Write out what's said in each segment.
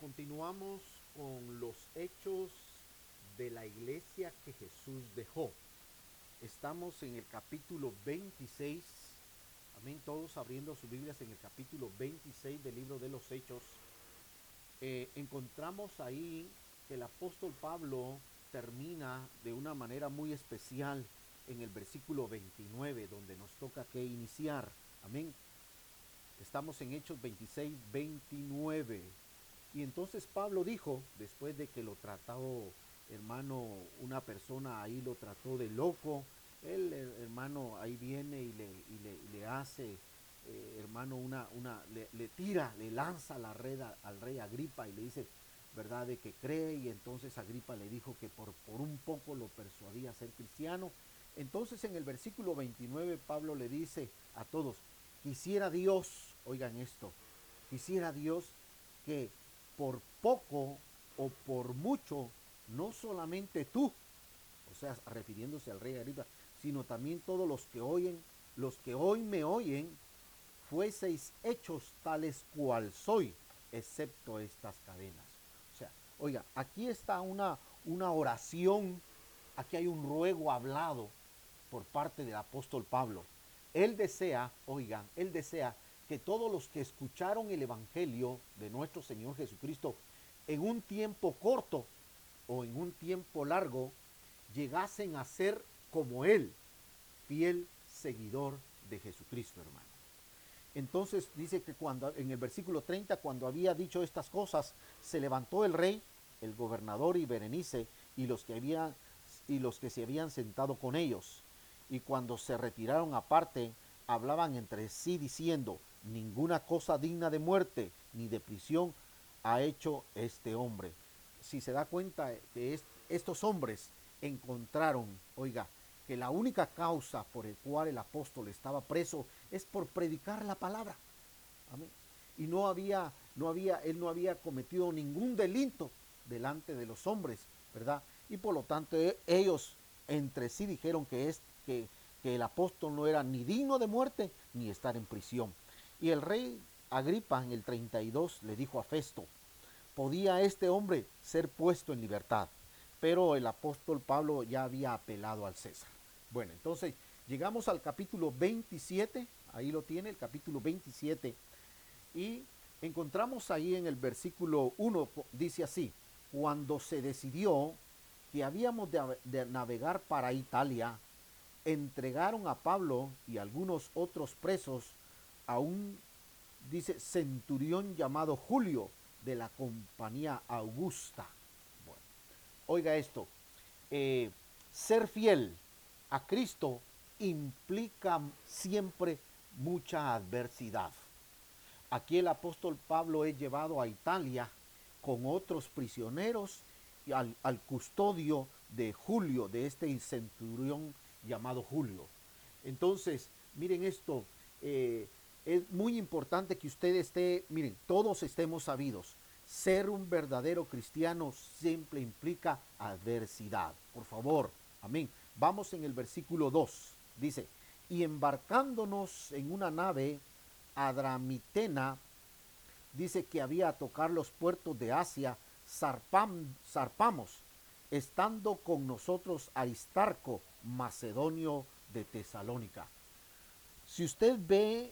Continuamos con los hechos de la iglesia que Jesús dejó. Estamos en el capítulo 26. Amén. Todos abriendo sus Biblias en el capítulo 26 del libro de los Hechos. Encontramos ahí que el apóstol Pablo termina de una manera muy especial en el versículo 29, donde nos toca que iniciar. Amén. Estamos en Hechos 26, 29. Y entonces Pablo dijo, después de que lo trató, hermano, una persona ahí lo trató de loco, el hermano ahí viene y le hace, hermano, le tira, le lanza la red al rey Agripa y le dice, ¿verdad?, de que cree. Y entonces Agripa le dijo que por un poco lo persuadía a ser cristiano. Entonces en el versículo 29 Pablo le dice a todos, quisiera Dios, oigan esto, quisiera Dios que por poco o por mucho, no solamente tú, o sea, refiriéndose al rey Agripa, sino también todos los que oyen, los que hoy me oyen, fueseis hechos tales cual soy, excepto estas cadenas. O sea, oiga, aquí está una oración, aquí hay un ruego hablado por parte del apóstol Pablo. Él desea, oigan, él desea que todos los que escucharon el Evangelio de nuestro Señor Jesucristo en un tiempo corto o en un tiempo largo llegasen a ser como Él, fiel seguidor de Jesucristo, hermano. Entonces dice que cuando en el versículo 30, cuando había dicho estas cosas, se levantó el rey, el gobernador y Berenice y los que se habían sentado con ellos. Y cuando se retiraron aparte, hablaban entre sí diciendo, ninguna cosa digna de muerte ni de prisión ha hecho este hombre. Si se da cuenta que estos hombres encontraron, oiga, que la única causa por el cual el apóstol estaba preso es por predicar la palabra. Amén. Y él no había cometido ningún delito delante de los hombres, ¿verdad? Y por lo tanto ellos entre sí dijeron que el apóstol no era ni digno de muerte ni estar en prisión. Y el rey Agripa en el 32 le dijo a Festo, podía este hombre ser puesto en libertad, pero el apóstol Pablo ya había apelado al César. Bueno, entonces llegamos al capítulo 27, ahí lo tiene, el capítulo 27, y encontramos ahí en el versículo 1, dice así, cuando se decidió que habíamos de navegar para Italia, entregaron a Pablo y algunos otros presos a un, dice, centurión llamado Julio de la compañía Augusta. Bueno, oiga esto, eh, ser fiel a Cristo implica siempre mucha adversidad. Aquí el apóstol Pablo es llevado a Italia con otros prisioneros y al custodio de Julio, de este centurión llamado Julio. Entonces, miren esto, es muy importante que usted esté, miren, todos estemos sabidos. Ser un verdadero cristiano siempre implica adversidad. Por favor, amén. Vamos en el versículo 2. Dice, y embarcándonos en una nave Adramitena, dice que había a tocar los puertos de Asia, zarpamos, estando con nosotros Aristarco, macedonio de Tesalónica. Si usted ve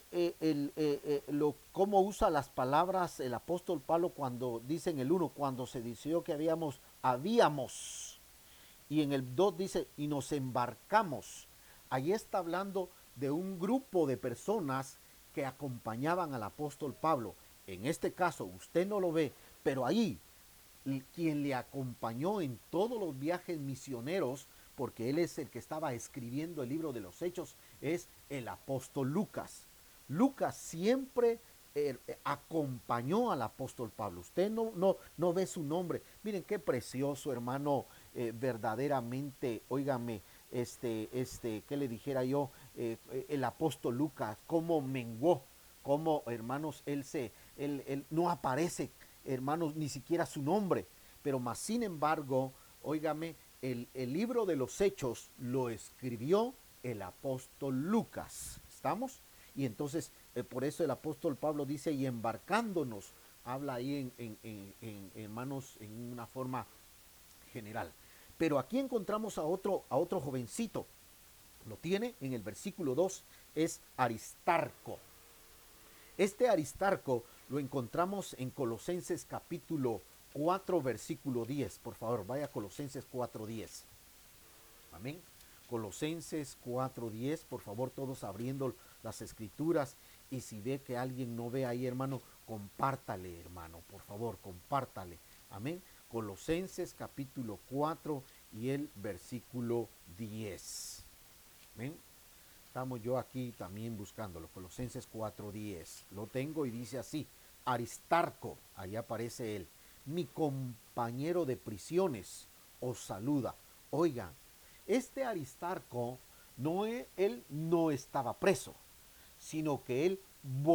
cómo usa las palabras el apóstol Pablo cuando dice en el 1, cuando se dijo que habíamos, y en el 2 dice, y nos embarcamos. Ahí está hablando de un grupo de personas que acompañaban al apóstol Pablo. En este caso, usted no lo ve, pero ahí quien le acompañó en todos los viajes misioneros, porque él es el que estaba escribiendo el libro de los Hechos, es el apóstol Lucas. Lucas siempre acompañó al apóstol Pablo. Usted no ve su nombre. Miren qué precioso, hermano, verdaderamente, óigame, ¿qué le dijera yo? El apóstol Lucas, cómo menguó, cómo, hermanos, él no aparece, hermanos, ni siquiera su nombre, pero más sin embargo, óigame, el libro de los Hechos lo escribió el apóstol Lucas. ¿Estamos? Y entonces, por eso el apóstol Pablo dice, y embarcándonos habla ahí hermanos, en una forma general. Pero aquí encontramos a otro jovencito. Lo tiene en el versículo 2, es Aristarco. Este Aristarco lo encontramos en Colosenses capítulo 4, versículo 10. Por favor, vaya a Colosenses 4:10. Amén. Colosenses 4:10, por favor, todos abriendo las escrituras. Y si ve que alguien no ve ahí, hermano, compártale, hermano, por favor, compártale. Amén. Colosenses capítulo 4 y el versículo 10. Amén. Estamos yo aquí también buscándolo. Colosenses 4:10. Lo tengo y dice así: Aristarco, ahí aparece él, mi compañero de prisiones, os saluda. Oigan, este Aristarco, él no estaba preso, sino que él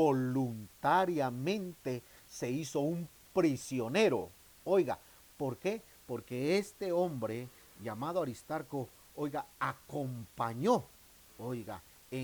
voluntariamente se hizo un prisionero. Oiga, ¿por qué? Porque este hombre llamado Aristarco, oiga, acompañó, oiga,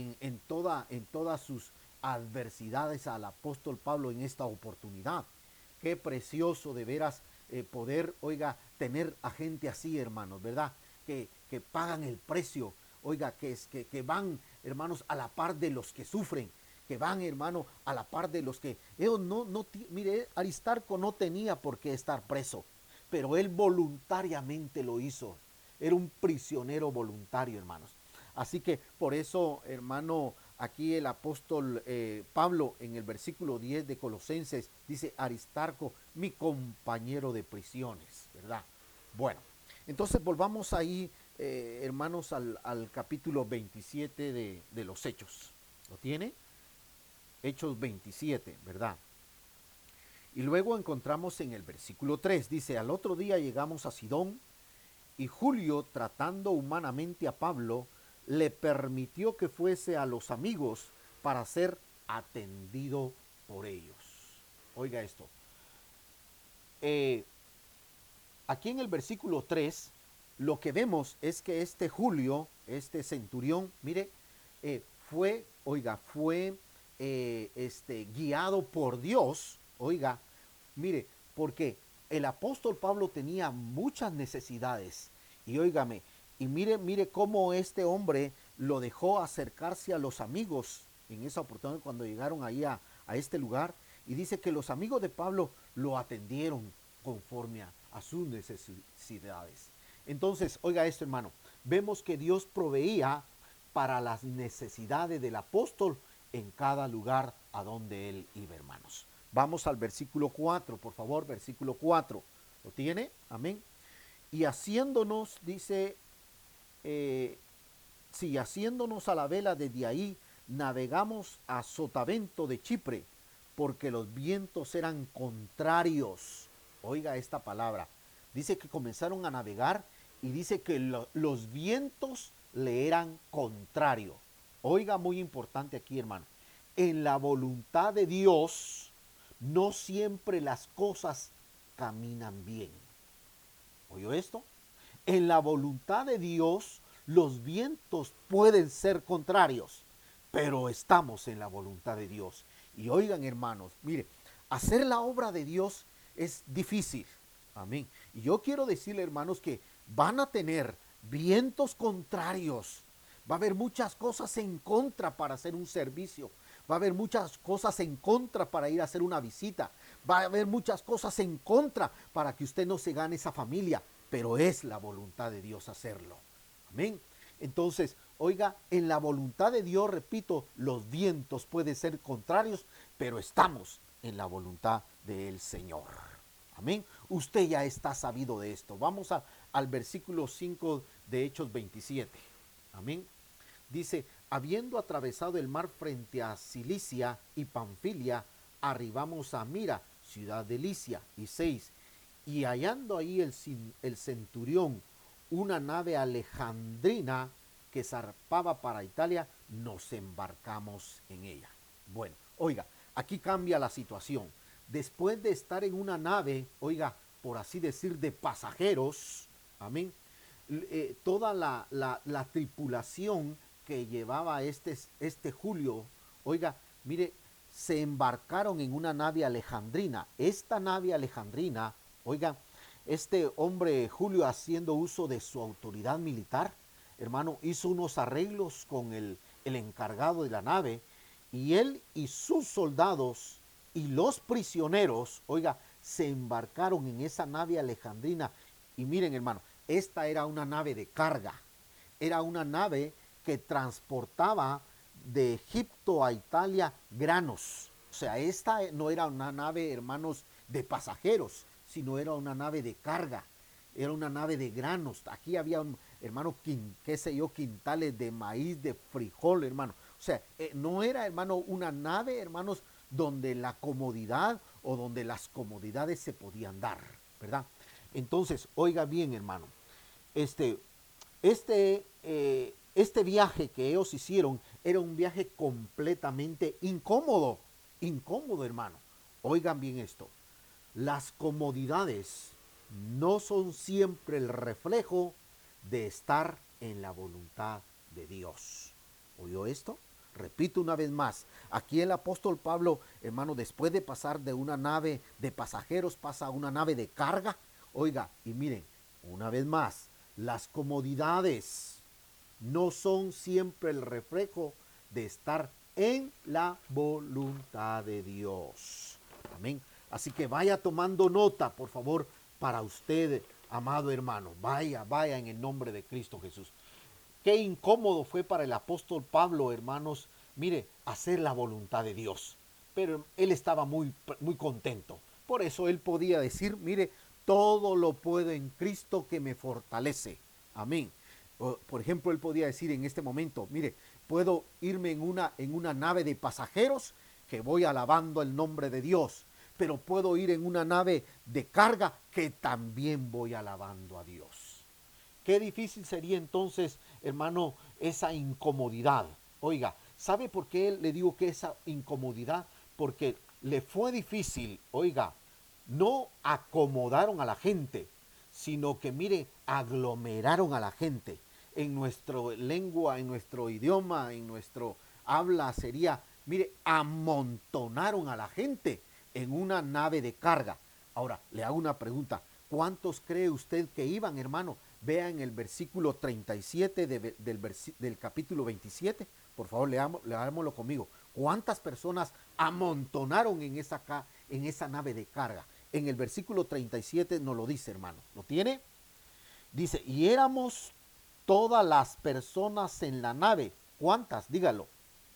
en todas sus adversidades al apóstol Pablo en esta oportunidad. Qué precioso de veras poder, oiga, tener a gente así, hermanos, ¿verdad? Que pagan el precio, oiga, que van, hermanos, a la par de los que sufren, que van, hermano, a la par de los que... Ellos mire, Aristarco no tenía por qué estar preso, pero él voluntariamente lo hizo. Era un prisionero voluntario, hermanos. Así que por eso, hermano, aquí el apóstol Pablo en el versículo 10 de Colosenses dice: Aristarco, mi compañero de prisiones, ¿verdad? Bueno, entonces volvamos ahí, hermanos, al capítulo 27 de los Hechos. ¿Lo tiene? Hechos 27, ¿verdad? Y luego encontramos en el versículo 3, dice: al otro día llegamos a Sidón, y Julio, tratando humanamente a Pablo, le permitió que fuese a los amigos para ser atendido por ellos. Oiga esto. Aquí en el versículo 3, lo que vemos es que este Julio, este centurión, mire, fue guiado por Dios, oiga, mire, porque el apóstol Pablo tenía muchas necesidades, y óigame, y mire cómo este hombre lo dejó acercarse a los amigos en esa oportunidad cuando llegaron ahí a este lugar, y dice que los amigos de Pablo lo atendieron conforme a sus necesidades. Entonces, oiga esto, hermano, vemos que Dios proveía para las necesidades del apóstol en cada lugar a donde él iba, hermanos. Vamos al versículo 4, por favor, versículo 4. ¿Lo tiene? Amén. Y haciéndonos, dice, si haciéndonos a la vela desde ahí, navegamos a Sotavento de Chipre, porque los vientos eran contrarios. Oiga esta palabra. Dice que comenzaron a navegar y dice que los vientos le eran contrarios. Oiga, muy importante aquí, hermano. En la voluntad de Dios, no siempre las cosas caminan bien. ¿Oyó esto? En la voluntad de Dios, los vientos pueden ser contrarios, pero estamos en la voluntad de Dios. Y oigan, hermanos, mire, hacer la obra de Dios es difícil. Amén. Y yo quiero decirle, hermanos, que van a tener vientos contrarios. Va a haber muchas cosas en contra para hacer un servicio. Va a haber muchas cosas en contra para ir a hacer una visita. Va a haber muchas cosas en contra para que usted no se gane esa familia. Pero es la voluntad de Dios hacerlo. Amén. Entonces, oiga, en la voluntad de Dios, repito, los vientos pueden ser contrarios, pero estamos en la voluntad del Señor. Amén. Usted ya está sabido de esto. Vamos al versículo 5 de Hechos 27. Amén. Dice: habiendo atravesado el mar frente a Cilicia y Panfilia, arribamos a Mira, ciudad de Licia. Y 6. Y hallando ahí el centurión una nave alejandrina que zarpaba para Italia, nos embarcamos en ella. Bueno, oiga, aquí cambia la situación. Después de estar en una nave, oiga, por así decir, de pasajeros, amén, toda la tripulación que llevaba este Julio, oiga, mire, se embarcaron en una nave alejandrina. Esta nave alejandrina, oiga, este hombre Julio, haciendo uso de su autoridad militar, hermano, hizo unos arreglos con el encargado de la nave, y él y sus soldados y los prisioneros, oiga, se embarcaron en esa nave alejandrina. Y miren, hermano, esta era una nave de carga, era una nave que transportaba de Egipto a Italia granos. O sea, esta no era una nave, hermanos, de pasajeros, sino era una nave de carga, era una nave de granos. Aquí había, hermano, qué sé yo, quintales de maíz, de frijol, hermano. O sea, no era, hermano, una nave, hermanos, donde la comodidad o donde las comodidades se podían dar, ¿verdad? Entonces, oiga bien, hermano, este, este viaje que ellos hicieron era un viaje completamente incómodo, incómodo, hermano. Oigan bien esto, las comodidades no son siempre el reflejo de estar en la voluntad de Dios. ¿Oyó esto? Repito una vez más, aquí el apóstol Pablo, hermano, después de pasar de una nave de pasajeros, pasa a una nave de carga. Oiga, y miren, una vez más, las comodidades no son siempre el reflejo de estar en la voluntad de Dios. Amén. Así que vaya tomando nota, por favor, para usted, amado hermano. Vaya en el nombre de Cristo Jesús. Qué incómodo fue para el apóstol Pablo, hermanos, mire, hacer la voluntad de Dios. Pero él estaba muy contento. Por eso él podía decir, mire, todo lo puedo en Cristo que me fortalece. Amén. Por ejemplo, él podía decir en este momento, mire, puedo irme en una nave de pasajeros que voy alabando el nombre de Dios, pero puedo ir en una nave de carga que también voy alabando a Dios. Qué difícil sería entonces, hermano, esa incomodidad. Oiga, ¿sabe por qué le digo que esa incomodidad? Porque le fue difícil, oiga, no acomodaron a la gente, sino que, mire, aglomeraron a la gente. En nuestra lengua, en nuestro idioma, en nuestro habla sería, mire, amontonaron a la gente en una nave de carga. Ahora, le hago una pregunta. ¿Cuántos cree usted que iban, hermano? Vea en el versículo 37 del capítulo 27. Por favor, leámoslo conmigo. ¿Cuántas personas amontonaron en esa nave de carga? En el versículo 37 nos lo dice, hermano. ¿Lo tiene? Dice, y éramos todas las personas en la nave. ¿Cuántas? Dígalo.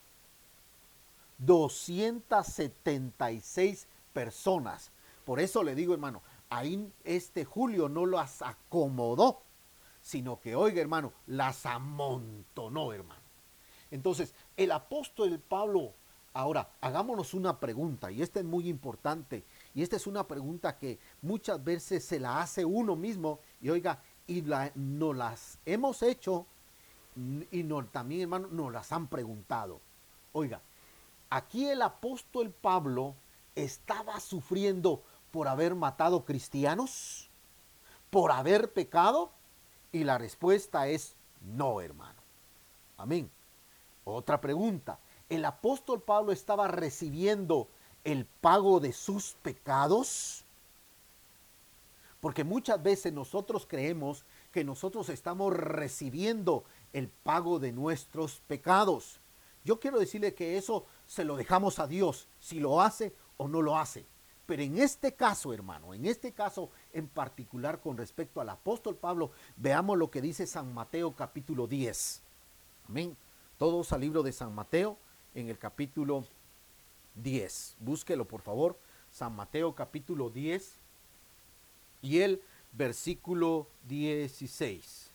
276 personas. Por eso le digo, hermano, ahí Julio no las acomodó, sino que, oiga, hermano, las amontonó, hermano. Entonces, el apóstol Pablo, ahora, hagámonos una pregunta, y esta es muy importante, y esta es una pregunta que muchas veces se la hace uno mismo, y oiga, no las hemos hecho, y también, hermano, nos las han preguntado. Oiga, aquí el apóstol Pablo estaba sufriendo por haber matado cristianos, por haber pecado, y la respuesta es no, hermano. Amén. Otra pregunta, ¿el apóstol Pablo estaba recibiendo el pago de sus pecados? Porque muchas veces nosotros creemos que nosotros estamos recibiendo el pago de nuestros pecados. Yo quiero decirle que eso se lo dejamos a Dios, si lo hace o no lo hace. Pero en este caso, hermano, en este caso en particular con respecto al apóstol Pablo, veamos lo que dice San Mateo capítulo 10. Amén. Todos al libro de San Mateo en el capítulo 10. Búsquelo, por favor. San Mateo capítulo 10 y el versículo 16.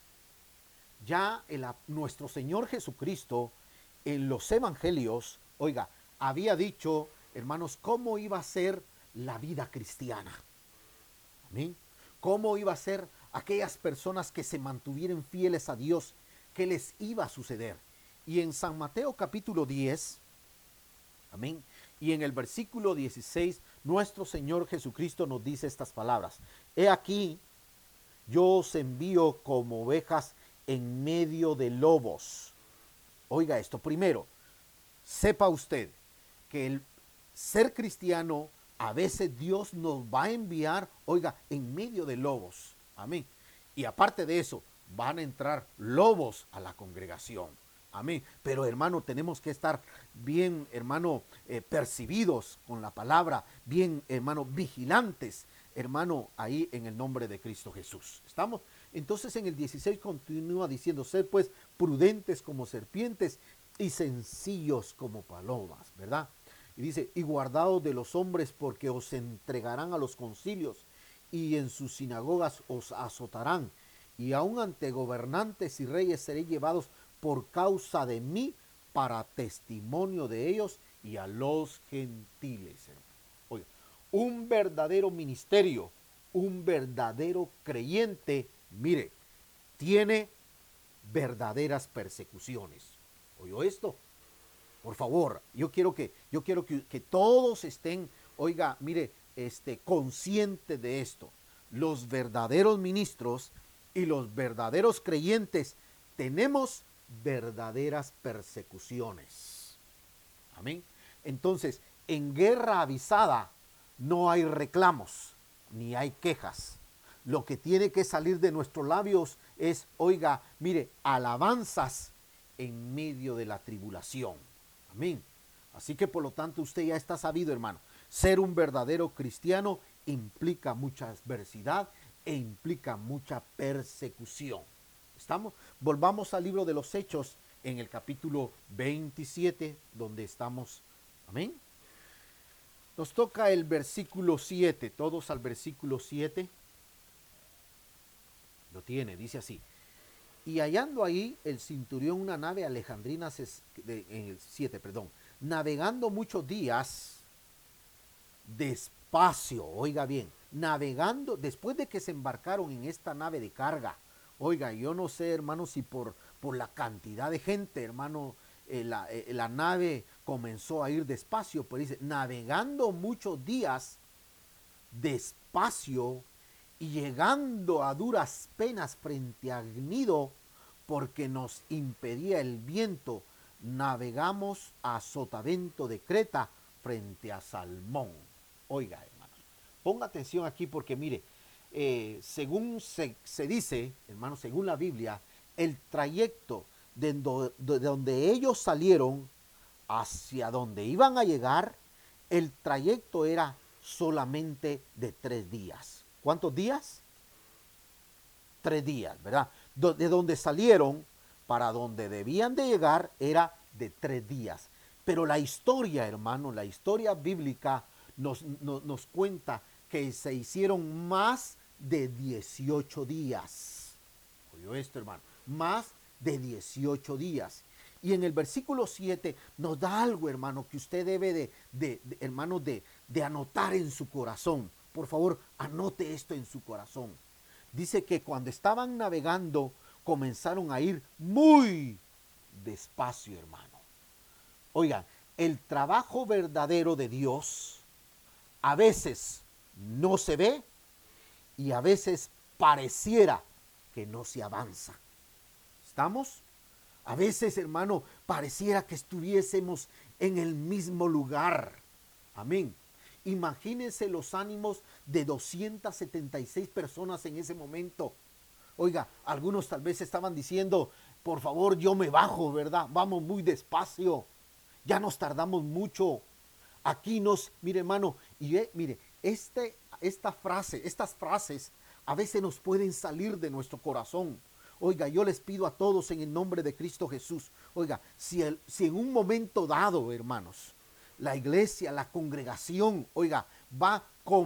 Ya nuestro Señor Jesucristo en los evangelios, oiga, había dicho, hermanos, cómo iba a ser la vida cristiana. Amén. Cómo iba a ser aquellas personas que se mantuvieran fieles a Dios, qué les iba a suceder. Y en San Mateo capítulo 10, amén, y en el versículo 16, nuestro Señor Jesucristo nos dice estas palabras. He aquí, yo os envío como ovejas en medio de lobos. Oiga esto, primero, sepa usted, que el ser cristiano, a veces Dios nos va a enviar, oiga, en medio de lobos. Amén. Y aparte de eso, van a entrar lobos a la congregación. Amén. Pero hermano, tenemos que estar bien, hermano, percibidos con la palabra, bien, hermano, vigilantes, hermano, ahí en el nombre de Cristo Jesús. ¿Estamos? Entonces en el 16 continúa diciendo, sed pues prudentes como serpientes y sencillos como palomas, ¿verdad? Y dice, y guardaos de los hombres porque os entregarán a los concilios y en sus sinagogas os azotarán. Y aun ante gobernantes y reyes seréis llevados por causa de mí para testimonio de ellos y a los gentiles. Oiga, un verdadero ministerio, un verdadero creyente, mire, tiene verdaderas persecuciones. ¿Oyó esto? Por favor, yo quiero que todos estén, oiga, mire, conscientes de esto. Los verdaderos ministros y los verdaderos creyentes tenemos verdaderas persecuciones. Amén. Entonces, en guerra avisada no hay reclamos ni hay quejas. Lo que tiene que salir de nuestros labios es, oiga, mire, alabanzas en medio de la tribulación. Amén. Así que por lo tanto usted ya está sabido, hermano. Ser un verdadero cristiano implica mucha adversidad e implica mucha persecución. ¿Estamos? Volvamos al libro de los Hechos en el capítulo 27, donde estamos. Amén. Nos toca el versículo 7, todos al versículo 7. Lo tiene, dice así. Y hallando ahí el centurión una nave alejandrina, en el 7, perdón, navegando muchos días, despacio, oiga bien, navegando, después de que se embarcaron en esta nave de carga, oiga, yo no sé, hermano, si por la cantidad de gente, hermano, la nave comenzó a ir despacio, pero dice, navegando muchos días, despacio, y llegando a duras penas frente a Gnido, porque nos impedía el viento, navegamos a Sotavento de Creta frente a Salmón. Oiga, hermanos, ponga atención aquí porque mire, según se dice, hermanos, según la Biblia, el trayecto de donde ellos salieron hacia donde iban a llegar, el trayecto era solamente de 3 días. ¿Cuántos días? 3 días, ¿verdad? De donde salieron para donde debían de llegar era de 3 días. Pero la historia, hermano, la historia bíblica nos cuenta que se hicieron más de 18 días. ¿Oyó esto, hermano? Más de 18 días. Y en el versículo 7 nos da algo, hermano, que usted debe hermano, de anotar en su corazón. Por favor, anote esto en su corazón. Dice que cuando estaban navegando, comenzaron a ir muy despacio, hermano. Oigan, el trabajo verdadero de Dios a veces no se ve y a veces pareciera que no se avanza. ¿Estamos? A veces, hermano, pareciera que estuviésemos en el mismo lugar. Amén. Imagínense los ánimos de 276 personas en ese momento. Oiga, algunos tal vez estaban diciendo, por favor, yo me bajo, ¿verdad? Vamos muy despacio. Ya nos tardamos mucho. Aquí mire, hermano, y mire, estas frases a veces nos pueden salir de nuestro corazón. Oiga, yo les pido a todos en el nombre de Cristo Jesús, oiga, si en un momento dado, hermanos, la iglesia, la congregación, oiga, va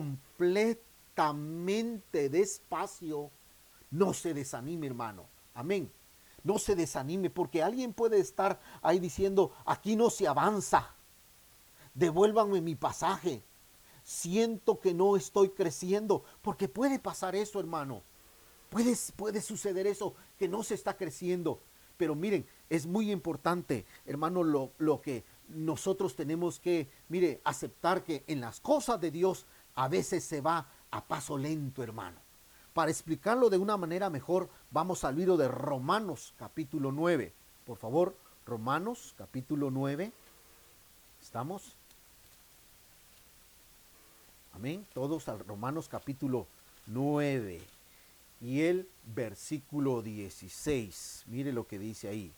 completamente despacio, no se desanime, hermano. Amén. No se desanime, porque alguien puede estar ahí diciendo, aquí no se avanza, devuélvanme mi pasaje, siento que no estoy creciendo, porque puede pasar eso, hermano. Puede suceder eso, que no se está creciendo. Pero miren, es muy importante, hermano, lo que nosotros tenemos que, mire, aceptar que en las cosas de Dios a veces se va a paso lento, hermano. Para explicarlo de una manera mejor, vamos al libro de Romanos, capítulo 9. Por favor, Romanos, capítulo 9. ¿Estamos? Amén. Todos al Romanos capítulo 9 y el versículo 16. Mire lo que dice ahí.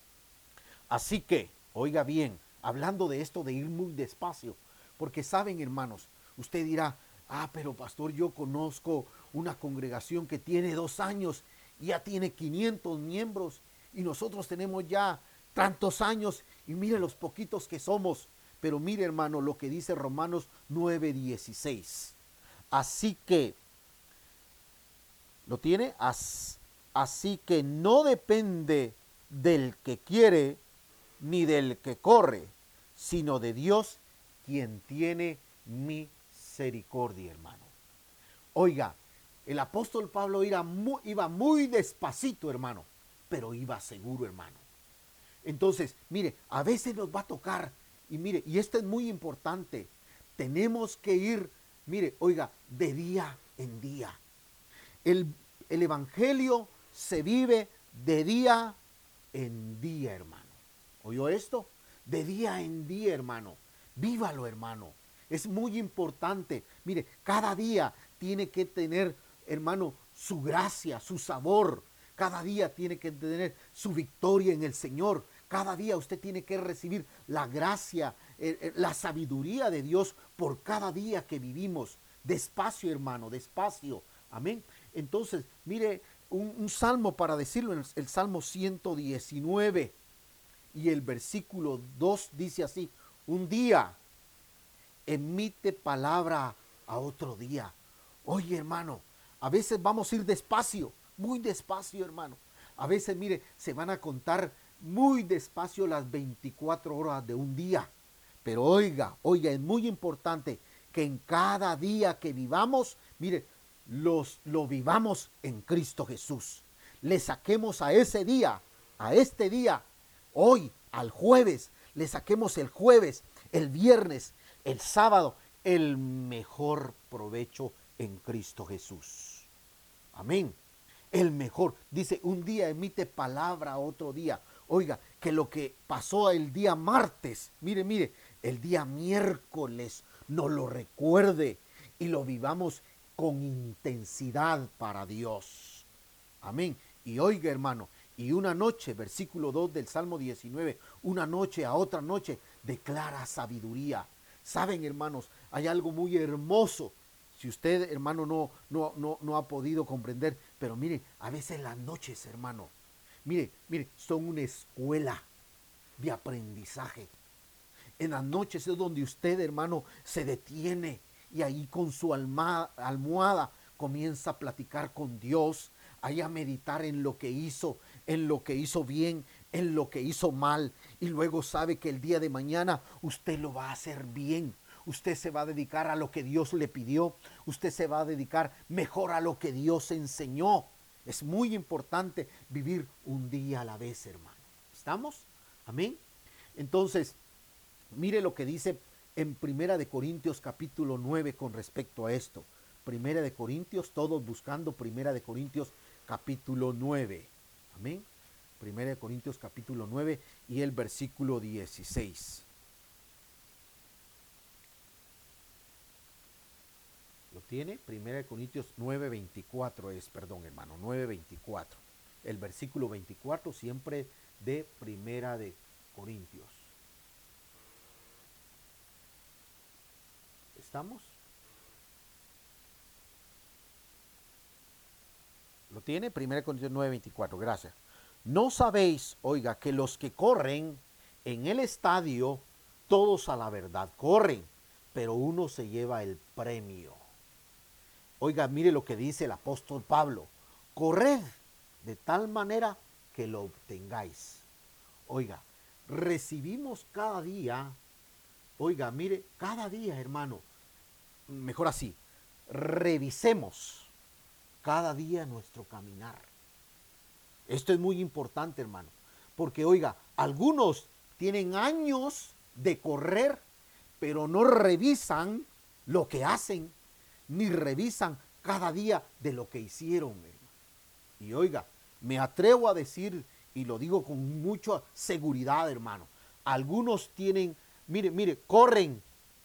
Así que, oiga bien, hablando de esto de ir muy despacio, porque saben, hermanos, usted dirá, pero pastor, yo conozco una congregación que tiene 2 años y ya tiene 500 miembros y nosotros tenemos ya tantos años y mire los poquitos que somos. Pero mire, hermano, lo que dice Romanos 9:16. Así que, ¿lo tiene? Así que no depende del que quiere ni del que corre, sino de Dios quien tiene misericordia, hermano. Oiga, el apóstol Pablo iba muy despacito, hermano, pero iba seguro, hermano. Entonces, mire, a veces nos va a tocar, y mire, y esto es muy importante, tenemos que ir, mire, oiga, de día en día. El evangelio se vive de día en día, hermano. ¿Oyó esto? De día en día, hermano. Vívalo, hermano. Es muy importante. Mire, cada día tiene que tener, hermano, su gracia, su sabor. Cada día tiene que tener su victoria en el Señor. Cada día usted tiene que recibir la gracia, la sabiduría de Dios por cada día que vivimos. Despacio, hermano, despacio. Amén. Entonces, mire, un salmo para decirlo, el Salmo 119 y el versículo 2 dice así: un día emite palabra a otro día. Oye, hermano, a veces vamos a ir despacio, muy despacio, hermano. A veces, mire, se van a contar muy despacio las 24 horas de un día. Pero oiga, es muy importante que en cada día que vivamos, mire, lo vivamos en Cristo Jesús. Le saquemos a ese día, a este día, hoy, al jueves, le saquemos el jueves, el viernes, el sábado, el mejor provecho en Cristo Jesús. Amén. El mejor. Dice, un día emite palabra a otro día. Oiga, que lo que pasó el día martes, mire, el día miércoles nos lo recuerde y lo vivamos con intensidad para Dios. Amén. Y oiga, hermano, y una noche, versículo 2 del Salmo 19, una noche a otra noche declara sabiduría. Saben, hermanos, hay algo muy hermoso. Si usted, hermano, no ha podido comprender, pero mire, a veces las noches, hermano, mire, son una escuela de aprendizaje. En las noches es donde usted, hermano, se detiene y ahí con su almohada comienza a platicar con Dios, ahí a meditar en lo que hizo bien, en lo que hizo mal, y luego sabe que el día de mañana usted lo va a hacer bien. Usted se va a dedicar a lo que Dios le pidió, usted se va a dedicar mejor a lo que Dios enseñó. Es muy importante vivir un día a la vez, hermano. ¿Estamos? Amén. Entonces, mire lo que dice en Primera de Corintios capítulo 9 con respecto a esto. Primera de Corintios, todos buscando Primera de Corintios capítulo 9. Amén. Primera de Corintios capítulo 9 y el versículo 16. ¿Lo tiene? Primera de Corintios 9:24 es, perdón, hermano, 9:24. El versículo 24 siempre de Primera de Corintios. ¿Estamos? ¿Lo tiene? 1 Corintios 9:24, gracias. No sabéis, oiga, que los que corren en el estadio, todos a la verdad corren, pero uno se lleva el premio. Oiga, mire lo que dice el apóstol Pablo: corred de tal manera que lo obtengáis. Oiga, recibimos cada día, oiga, mire, cada día, hermano, mejor así, revisemos cada día nuestro caminar. Esto es muy importante, hermano, porque oiga, algunos tienen años de correr, pero no revisan lo que hacen, ni revisan cada día de lo que hicieron, hermano. Y oiga, me atrevo a decir, y lo digo con mucha seguridad, hermano, algunos tienen, mire, corren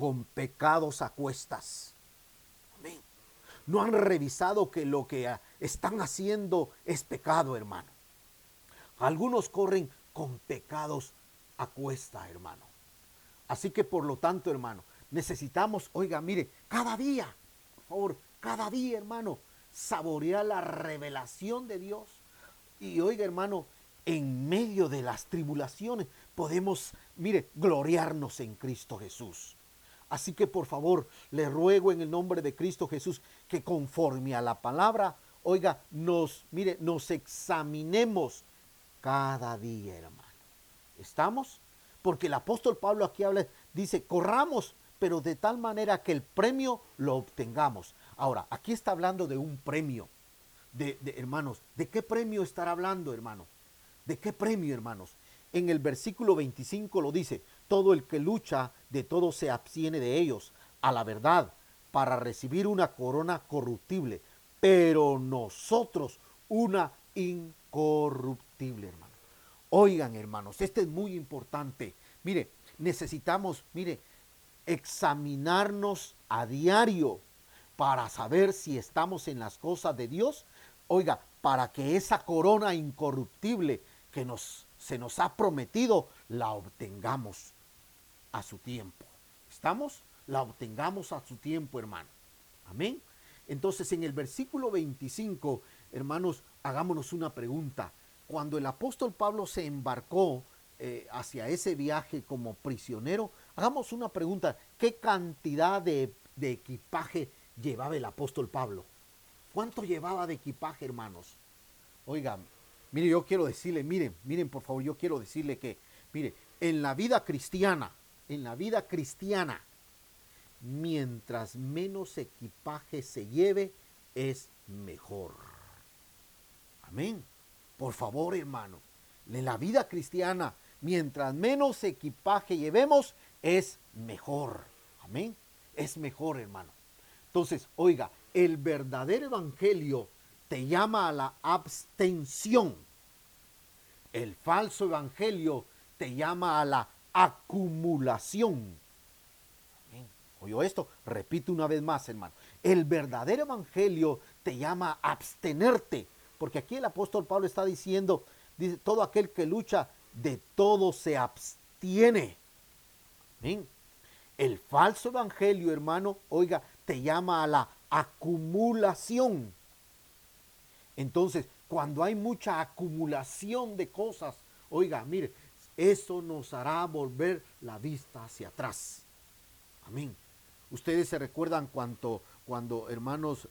con pecados a cuestas. Amén. No han revisado que lo que están haciendo es pecado, hermano. Algunos corren con pecados a cuesta, hermano. Así que por lo tanto, hermano, necesitamos, oiga, mire, cada día, por favor, cada día, hermano, saborear la revelación de Dios. Y oiga, hermano, en medio de las tribulaciones podemos, mire, gloriarnos en Cristo Jesús. Así que por favor, le ruego en el nombre de Cristo Jesús que conforme a la palabra, oiga, mire, nos examinemos cada día, hermano. ¿Estamos? Porque el apóstol Pablo aquí habla, dice, corramos, pero de tal manera que el premio lo obtengamos. Ahora, aquí está hablando de un premio. Hermanos, ¿de qué premio estará hablando, hermano? ¿De qué premio, hermanos? En el versículo 25 lo dice, todo el que lucha, de todo se abstiene de ellos, a la verdad, para recibir una corona corruptible, pero nosotros una incorruptible, hermano. Oigan, hermanos, este es muy importante. Mire, necesitamos, mire, examinarnos a diario para saber si estamos en las cosas de Dios. Oiga, para que esa corona incorruptible que se nos ha prometido, la obtengamos a su tiempo. ¿Estamos? La obtengamos a su tiempo, hermano. Amén. Entonces, en el versículo 25, hermanos, hagámonos una pregunta. Cuando el apóstol Pablo se embarcó hacia ese viaje como prisionero, hagamos una pregunta. ¿Qué cantidad de equipaje llevaba el apóstol Pablo? ¿Cuánto llevaba de equipaje, hermanos? Oigan, mire, yo quiero decirle, miren, por favor, yo quiero decirle que, mire, en la vida cristiana, mientras menos equipaje se lleve, es mejor. Amén. Por favor, hermano, en la vida cristiana, mientras menos equipaje llevemos, es mejor. Amén. Es mejor, hermano. Entonces, oiga, el verdadero evangelio te llama a la abstención. El falso evangelio te llama a la acumulación. Amén. ¿Oyó esto? Repito una vez más, hermano. El verdadero evangelio te llama a abstenerte. Porque aquí el apóstol Pablo está diciendo, dice, todo aquel que lucha, de todo se abstiene. Amén. El falso evangelio, hermano, oiga, te llama a la acumulación. Entonces, cuando hay mucha acumulación de cosas, oiga, mire, eso nos hará volver la vista hacia atrás. Amén. Ustedes se recuerdan cuando hermanos,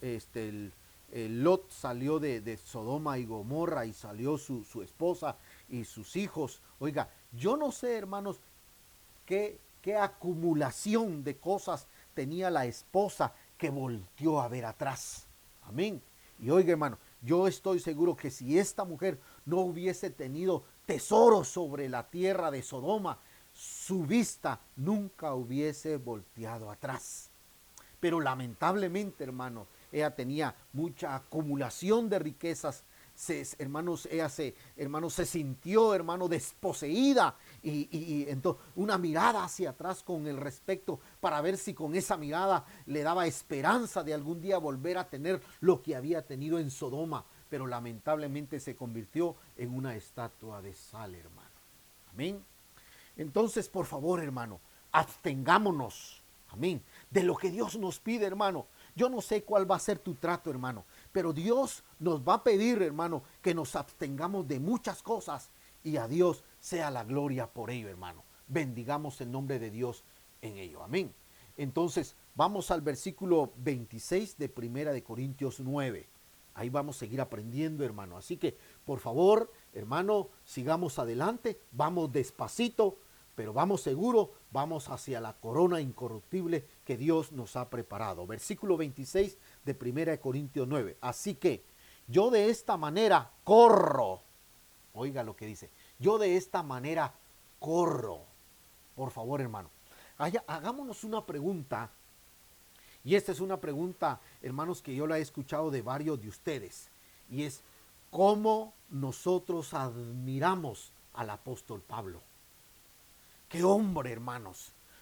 el Lot salió de Sodoma y Gomorra y salió su esposa y sus hijos. Oiga, yo no sé, hermanos, qué acumulación de cosas tenía la esposa que volteó a ver atrás. Amén. Y oiga, hermano, yo estoy seguro que si esta mujer no hubiese tenido tesoros sobre la tierra de Sodoma, su vista nunca hubiese volteado atrás. Pero lamentablemente, hermano, ella tenía mucha acumulación de riquezas. Ella se sintió, hermano, desposeída y entonces una mirada hacia atrás con el respecto para ver si con esa mirada le daba esperanza de algún día volver a tener lo que había tenido en Sodoma, pero lamentablemente se convirtió en una estatua de sal, hermano. Amén. Entonces, por favor, hermano, abstengámonos, amén, de lo que Dios nos pide, hermano. Yo no sé cuál va a ser tu trato, hermano, pero Dios nos va a pedir, hermano, que nos abstengamos de muchas cosas y a Dios sea la gloria por ello, hermano. Bendigamos el nombre de Dios en ello, amén. Entonces, vamos al versículo 26 de Primera de Corintios 9. Ahí vamos a seguir aprendiendo, hermano. Así que, por favor, hermano, sigamos adelante, vamos despacito, pero vamos seguro, vamos hacia la corona incorruptible que Dios nos ha preparado. Versículo 26 de 1 Corintios 9. Así que yo de esta manera corro. Oiga lo que dice. Yo de esta manera corro. Por favor, hermano. Hagámonos una pregunta. Y esta es una pregunta, hermanos, que yo la he escuchado de varios de ustedes. Y es, ¿cómo nosotros admiramos al apóstol Pablo? ¡Qué hombre, hermanos!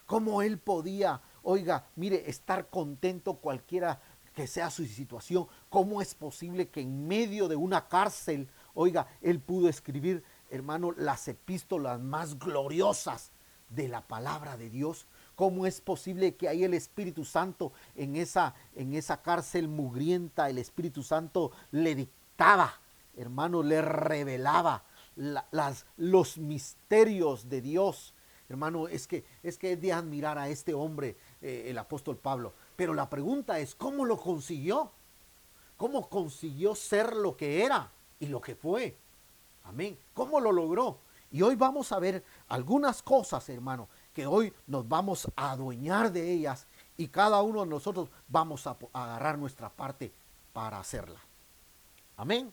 cómo él podía, oiga, mire, estar contento cualquiera que sea su situación. ¿Cómo es posible que en medio de una cárcel, oiga, él pudo escribir, hermano, las epístolas más gloriosas de la palabra de Dios? ¿Cómo es posible que ahí el Espíritu Santo en esa cárcel mugrienta, el Espíritu Santo le dictaba, hermano, le revelaba los misterios de Dios? Hermano, es que es de admirar a este hombre, el apóstol Pablo. Pero la pregunta es, ¿cómo lo consiguió? ¿Cómo consiguió ser lo que era y lo que fue? Amén. ¿Cómo lo logró? Y hoy vamos a ver algunas cosas, hermano, que hoy nos vamos a adueñar de ellas y cada uno de nosotros vamos a agarrar nuestra parte para hacerla. Amén.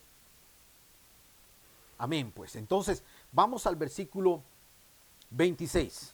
Amén, pues. Entonces, vamos al versículo 26.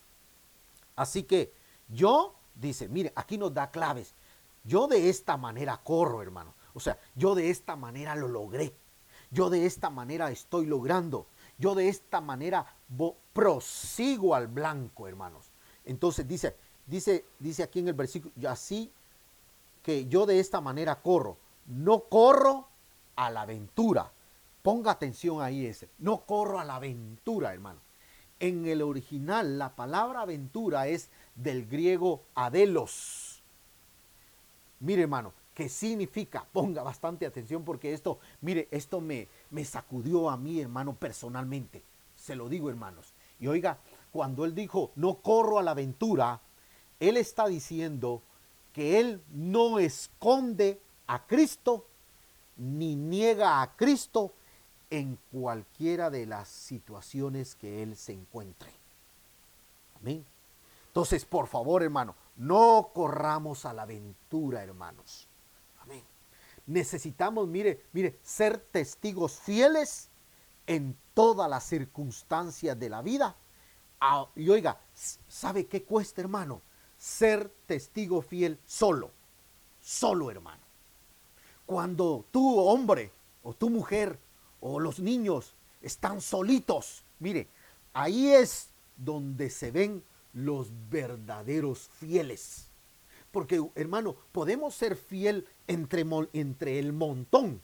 Así que yo, dice, mire, aquí nos da claves. Yo de esta manera corro, hermano. O sea, yo de esta manera lo logré. Yo de esta manera estoy logrando. Yo de esta manera prosigo al blanco, hermanos. Entonces dice aquí en el versículo, así que yo de esta manera corro. No corro a la aventura. Ponga atención ahí ese. No corro a la aventura, hermano. En el original, la palabra aventura es del griego adelos. Mire, hermano, ¿qué significa? Ponga bastante atención porque esto, mire, esto me sacudió a mí, hermano, personalmente. Se lo digo, hermanos. Y oiga, cuando él dijo, no corro a la aventura, él está diciendo que él no esconde a Cristo ni niega a Cristo en cualquiera de las situaciones que él se encuentre. Amén. Entonces, por favor, hermano, no corramos a la aventura, hermanos. Amén. Necesitamos, mire, ser testigos fieles en todas las circunstancias de la vida. Y oiga, ¿sabe qué cuesta, hermano? Ser testigo fiel solo, hermano. Cuando tú, hombre, o tu mujer, o los niños están solitos, mire, ahí es donde se ven los verdaderos fieles. Porque, hermano, podemos ser fiel entre el montón.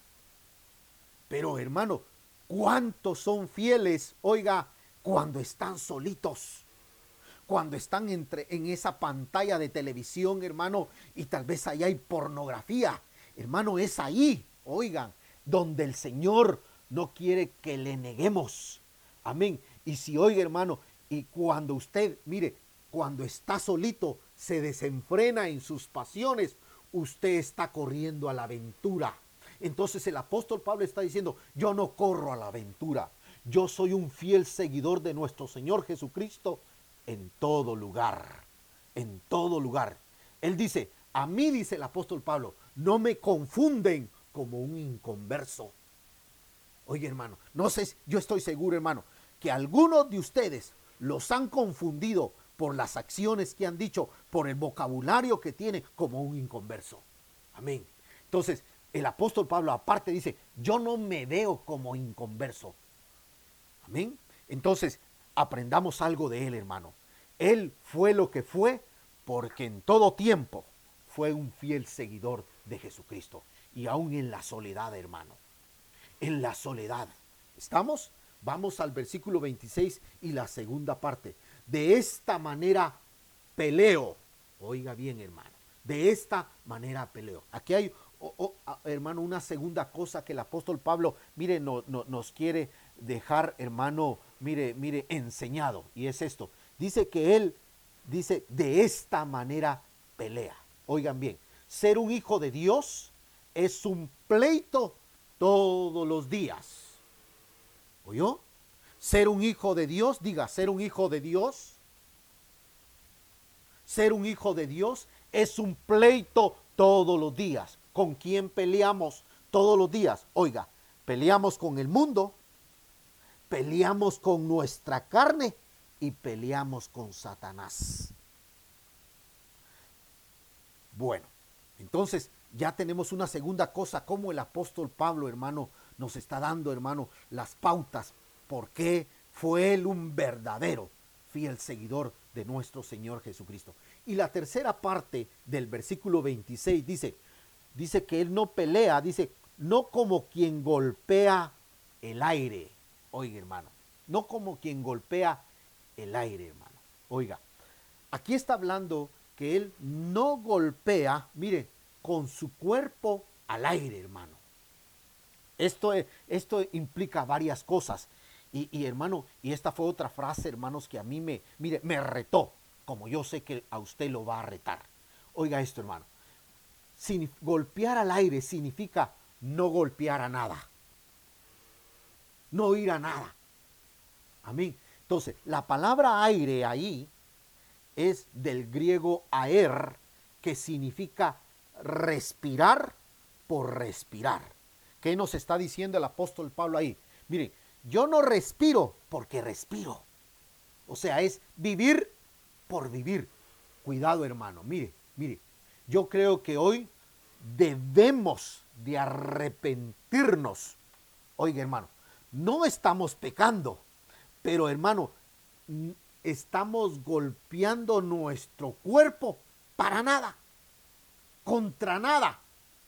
Pero, hermano, ¿cuántos son fieles, oiga, cuando están solitos? Cuando están en esa pantalla de televisión, hermano, y tal vez ahí hay pornografía. Hermano, es ahí, oigan, donde el Señor no quiere que le neguemos. Amén. Y si, oiga, hermano, y cuando usted, mire, cuando está solito, se desenfrena en sus pasiones, usted está corriendo a la aventura. Entonces el apóstol Pablo está diciendo, yo no corro a la aventura. Yo soy un fiel seguidor de nuestro Señor Jesucristo en todo lugar. En todo lugar. Él dice, a mí, dice el apóstol Pablo, no me confunden como un inconverso. Oye, hermano, no sé, yo estoy seguro, hermano, que algunos de ustedes los han confundido por las acciones que han dicho, por el vocabulario que tiene como un inconverso. Amén. Entonces, el apóstol Pablo aparte dice, yo no me veo como inconverso. Amén. Entonces, aprendamos algo de él, hermano. Él fue lo que fue porque en todo tiempo fue un fiel seguidor de Jesucristo. Y aún en la soledad, hermano. En la soledad. ¿Estamos? Vamos al versículo 26 y la segunda parte. De esta manera peleo. Oiga bien, hermano. De esta manera peleo. Aquí hay, hermano, una segunda cosa que el apóstol Pablo, mire, nos quiere dejar, hermano, mire, enseñado. Y es esto. Dice que él, dice, de esta manera pelea. Oigan bien, ser un hijo de Dios es un pleito todos los días. ¿Oyó? Ser un hijo de Dios, diga, ser un hijo de Dios. Ser un hijo de Dios es un pleito todos los días. ¿Con quién peleamos todos los días? Oiga, peleamos con el mundo, peleamos con nuestra carne y peleamos con Satanás. Bueno, entonces ya tenemos una segunda cosa, como el apóstol Pablo, hermano, nos está dando, hermano, las pautas. ¿Por qué fue él un verdadero? fiel seguidor de nuestro Señor Jesucristo. Y la tercera parte del versículo 26 dice que él no pelea, dice, no como quien golpea el aire. Oiga, hermano, no como quien golpea el aire, hermano. Oiga, aquí está hablando que él no golpea, mire, con su cuerpo al aire, hermano. Esto implica varias cosas. Hermano, y esta fue otra frase, hermanos, que a mí me retó, como yo sé que a usted lo va a retar. Oiga esto, hermano. Golpear al aire significa no golpear a nada. No ir a nada. Amén. Entonces, la palabra aire ahí es del griego aer, que significa respirar por respirar. ¿Qué nos está diciendo el apóstol Pablo ahí? Miren, yo no respiro porque respiro. O sea, es vivir por vivir. Cuidado, hermano. Mire, yo creo que hoy debemos de arrepentirnos. Oiga, hermano, no estamos pecando, pero hermano, estamos golpeando nuestro cuerpo para nada, contra nada.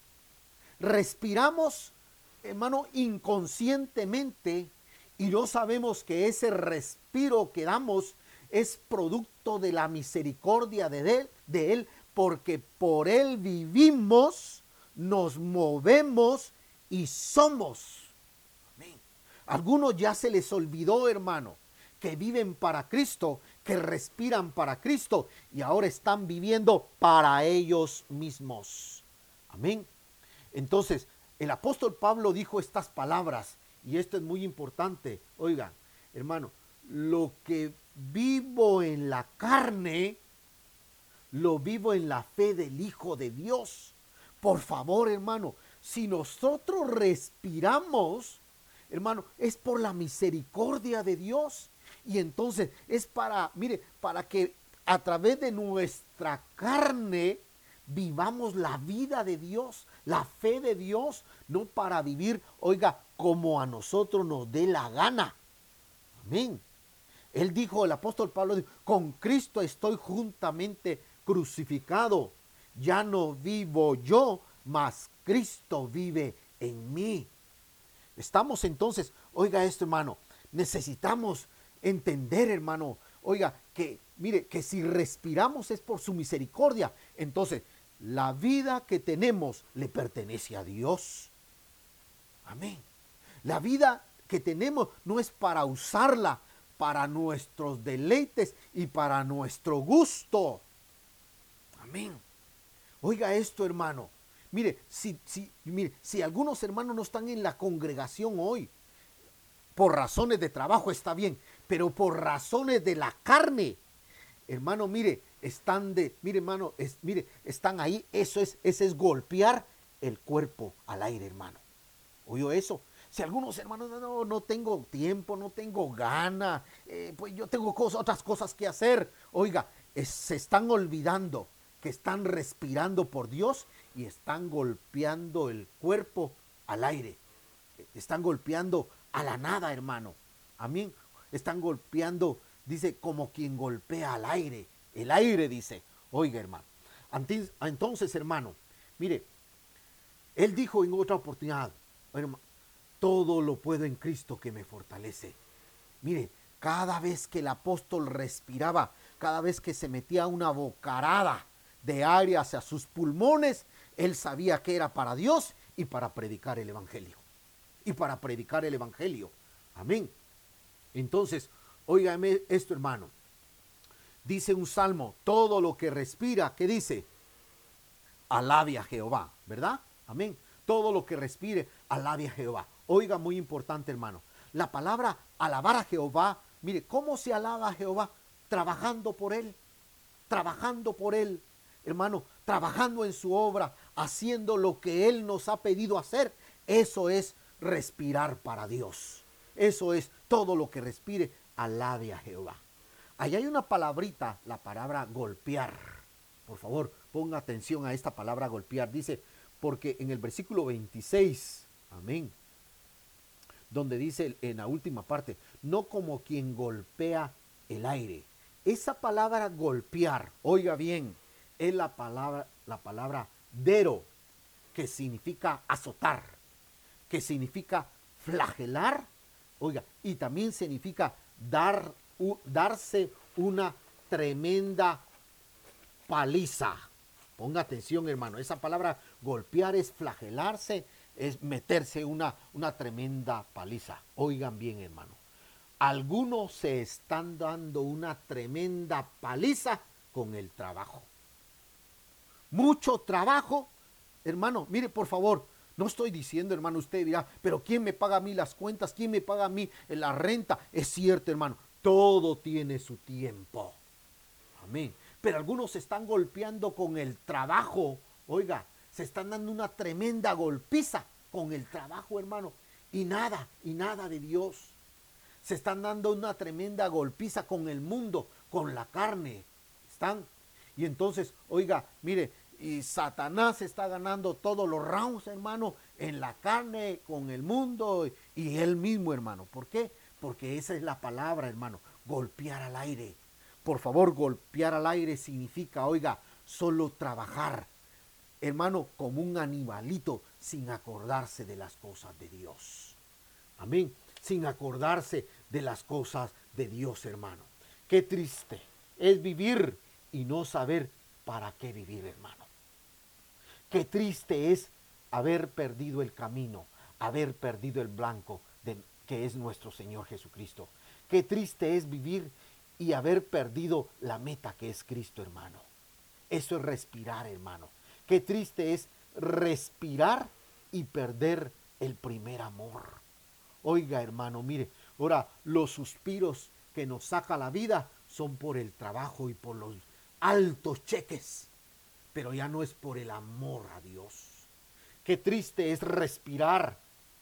Respiramos, hermano, inconscientemente, y no sabemos que ese respiro que damos es producto de la misericordia de él, porque por él vivimos, nos movemos y somos. Amén. Algunos ya se les olvidó, hermano, que viven para Cristo, que respiran para Cristo y ahora están viviendo para ellos mismos. Amén. Entonces, el apóstol Pablo dijo estas palabras, y esto es muy importante. Oigan, hermano, lo que vivo en la carne, lo vivo en la fe del Hijo de Dios. Por favor, hermano, si nosotros respiramos, hermano, es por la misericordia de Dios. Y entonces es para que a través de nuestra carne vivamos la vida de Dios, la fe de Dios, no para vivir, oiga, como a nosotros nos dé la gana. Amén. Él dijo, el apóstol Pablo dijo, con Cristo estoy juntamente crucificado. Ya no vivo yo, mas Cristo vive en mí. Estamos entonces, oiga esto, hermano, necesitamos entender, hermano, oiga, que mire, que si respiramos es por su misericordia. Entonces, la vida que tenemos le pertenece a Dios. Amén. La vida que tenemos no es para usarla para nuestros deleites y para nuestro gusto. Amén. Oiga esto, hermano. Mire, si algunos hermanos no están en la congregación hoy, por razones de trabajo está bien, pero por razones de la carne, hermano, están ahí, ese es golpear el cuerpo al aire, hermano. ¿Oyó eso? Si algunos hermanos, no tengo tiempo, no tengo gana, pues yo tengo otras cosas que hacer. Oiga, se están olvidando que están respirando por Dios y están golpeando el cuerpo al aire. Están golpeando a la nada, hermano. Amén. Están golpeando, dice, como quien golpea al aire. El aire, dice. Oiga, hermano. Entonces, hermano, mire, él dijo en otra oportunidad, hermano, todo lo puedo en Cristo que me fortalece. Mire, cada vez que el apóstol respiraba, cada vez que se metía una bocarada de aire hacia sus pulmones, él sabía que era para Dios y para predicar el evangelio. Y para predicar el evangelio. Amén. Entonces, óigame esto, hermano. Dice un salmo, todo lo que respira, ¿qué dice? Alabe a Jehová, ¿verdad? Amén. Todo lo que respire, alabe a Jehová. Oiga, muy importante, hermano. La palabra alabar a Jehová, mire, ¿cómo se alaba a Jehová? Trabajando por él, hermano, trabajando en su obra, haciendo lo que él nos ha pedido hacer. Eso es respirar para Dios. Eso es todo lo que respire, alabe a Jehová. Ahí hay una palabrita, la palabra golpear. Por favor, ponga atención a esta palabra golpear. Dice, porque en el versículo 26, amén, donde dice en la última parte, no como quien golpea el aire. esa palabra golpear, oiga bien, es la palabra dero, que significa azotar, que significa flagelar, oiga, y también significa darse una tremenda paliza. Ponga atención, hermano. Esa palabra golpear es flagelarse, es meterse una tremenda paliza. Oigan bien, hermano. Algunos se están dando una tremenda paliza con el trabajo. Mucho trabajo. Hermano, mire por favor, no estoy diciendo, hermano, usted dirá, pero ¿quién me paga a mí las cuentas? ¿Quién me paga a mí la renta? Es cierto, hermano, todo tiene su tiempo. Amén. Pero algunos se están golpeando con el trabajo. Oiga, se están dando una tremenda golpiza con el trabajo, hermano. Y nada de Dios. Se están dando una tremenda golpiza con el mundo, con la carne. Están. Y entonces, oiga, mire, y Satanás está ganando todos los rounds, hermano, en la carne, con el mundo y él mismo, hermano. ¿Por qué? Porque esa es la palabra, hermano, golpear al aire. Por favor, golpear al aire significa, oiga, solo trabajar, hermano, como un animalito, sin acordarse de las cosas de Dios. Amén. Sin acordarse de las cosas de Dios, hermano. Qué triste es vivir y no saber para qué vivir, hermano. Qué triste es haber perdido el camino, haber perdido el blanco que es nuestro Señor Jesucristo. Qué triste es vivir y haber perdido la meta que es Cristo, hermano. Eso es respirar, hermano. Qué triste es respirar y perder el primer amor. Oiga, hermano, mire, ahora los suspiros que nos saca la vida son por el trabajo y por los altos cheques, pero ya no es por el amor a Dios. Qué triste es respirar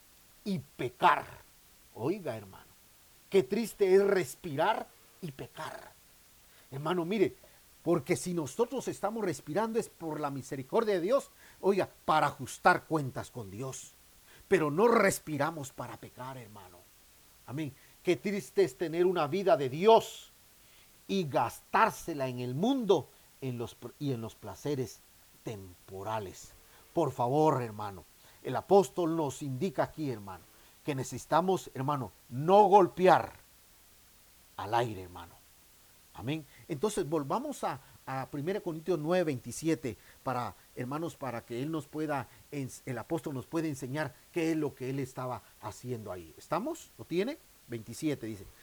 y pecar. Oiga, hermano, qué triste es respirar y pecar. Hermano, mire, porque si nosotros estamos respirando es por la misericordia de Dios, oiga, para ajustar cuentas con Dios. Pero no respiramos para pecar, hermano. Amén. Qué triste es tener una vida de Dios y gastársela en el mundo y en los placeres temporales. Por favor, hermano, el apóstol nos indica aquí, hermano, que necesitamos, hermano, no golpear al aire, hermano. Amén. Entonces volvamos a 1 Corintios 9, 27 para, hermanos, para que el apóstol nos pueda enseñar qué es lo que él estaba haciendo ahí. ¿Estamos? ¿Lo tiene? 27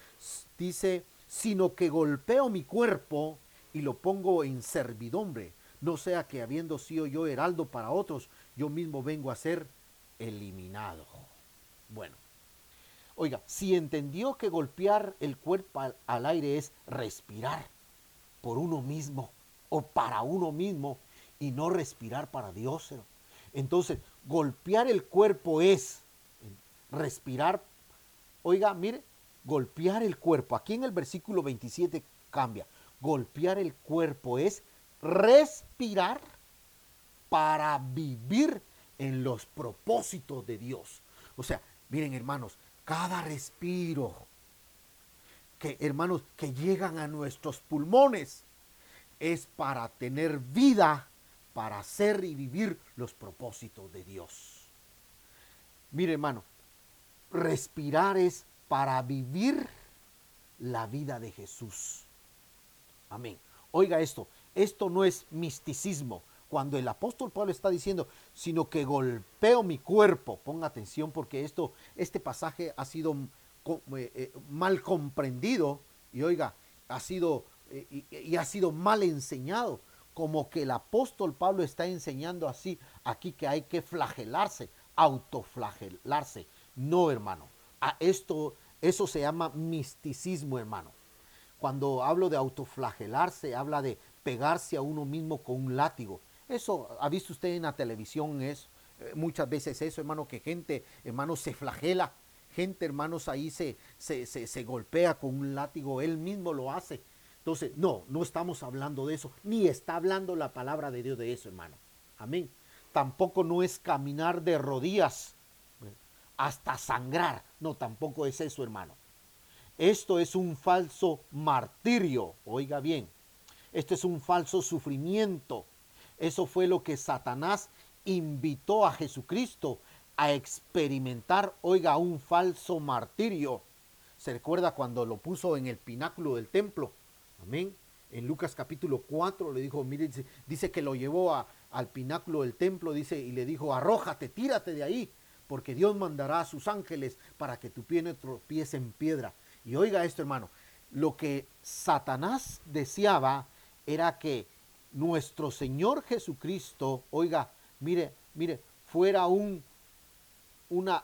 dice, sino que golpeo mi cuerpo y lo pongo en servidumbre, no sea que habiendo sido yo heraldo para otros, yo mismo vengo a ser eliminado. Bueno, oiga, si entendió que golpear el cuerpo al aire es respirar por uno mismo o para uno mismo y no respirar para Dios, entonces golpear el cuerpo es respirar. Oiga, mire, golpear el cuerpo. Aquí en el versículo 27 cambia. Golpear el cuerpo es respirar para vivir en los propósitos de Dios. O sea, miren, hermanos, cada respiro hermanos, que llegan a nuestros pulmones es para tener vida, para hacer y vivir los propósitos de Dios. Mire, hermano, respirar es para vivir la vida de Jesús. Amén. Oiga esto no es misticismo. Cuando el apóstol Pablo está diciendo, sino que golpeo mi cuerpo, ponga atención porque este pasaje ha sido mal comprendido y oiga, ha sido mal enseñado, como que el apóstol Pablo está enseñando así aquí que hay que flagelarse, autoflagelarse. No, hermano, eso se llama misticismo, hermano. Cuando hablo de autoflagelarse, habla de pegarse a uno mismo con un látigo. Eso ha visto usted en la televisión, muchas veces eso, hermano, que gente, hermano, se flagela. Gente, hermanos, ahí se golpea con un látigo, él mismo lo hace. Entonces, no estamos hablando de eso, ni está hablando la palabra de Dios de eso, hermano. Amén. Tampoco no es caminar de rodillas hasta sangrar. No, tampoco es eso, hermano. Esto es un falso martirio, oiga bien, esto es un falso sufrimiento. Eso fue lo que Satanás invitó a Jesucristo a experimentar, oiga, un falso martirio. Se recuerda cuando lo puso en el pináculo del templo, amén. En Lucas capítulo 4 le dijo, mire, dice que lo llevó al pináculo del templo, dice, y le dijo, arrójate, tírate de ahí, porque Dios mandará a sus ángeles para que tu pie no tropiece en piedra. Y oiga esto, hermano, lo que Satanás deseaba era que nuestro Señor Jesucristo, oiga, mire, fuera una,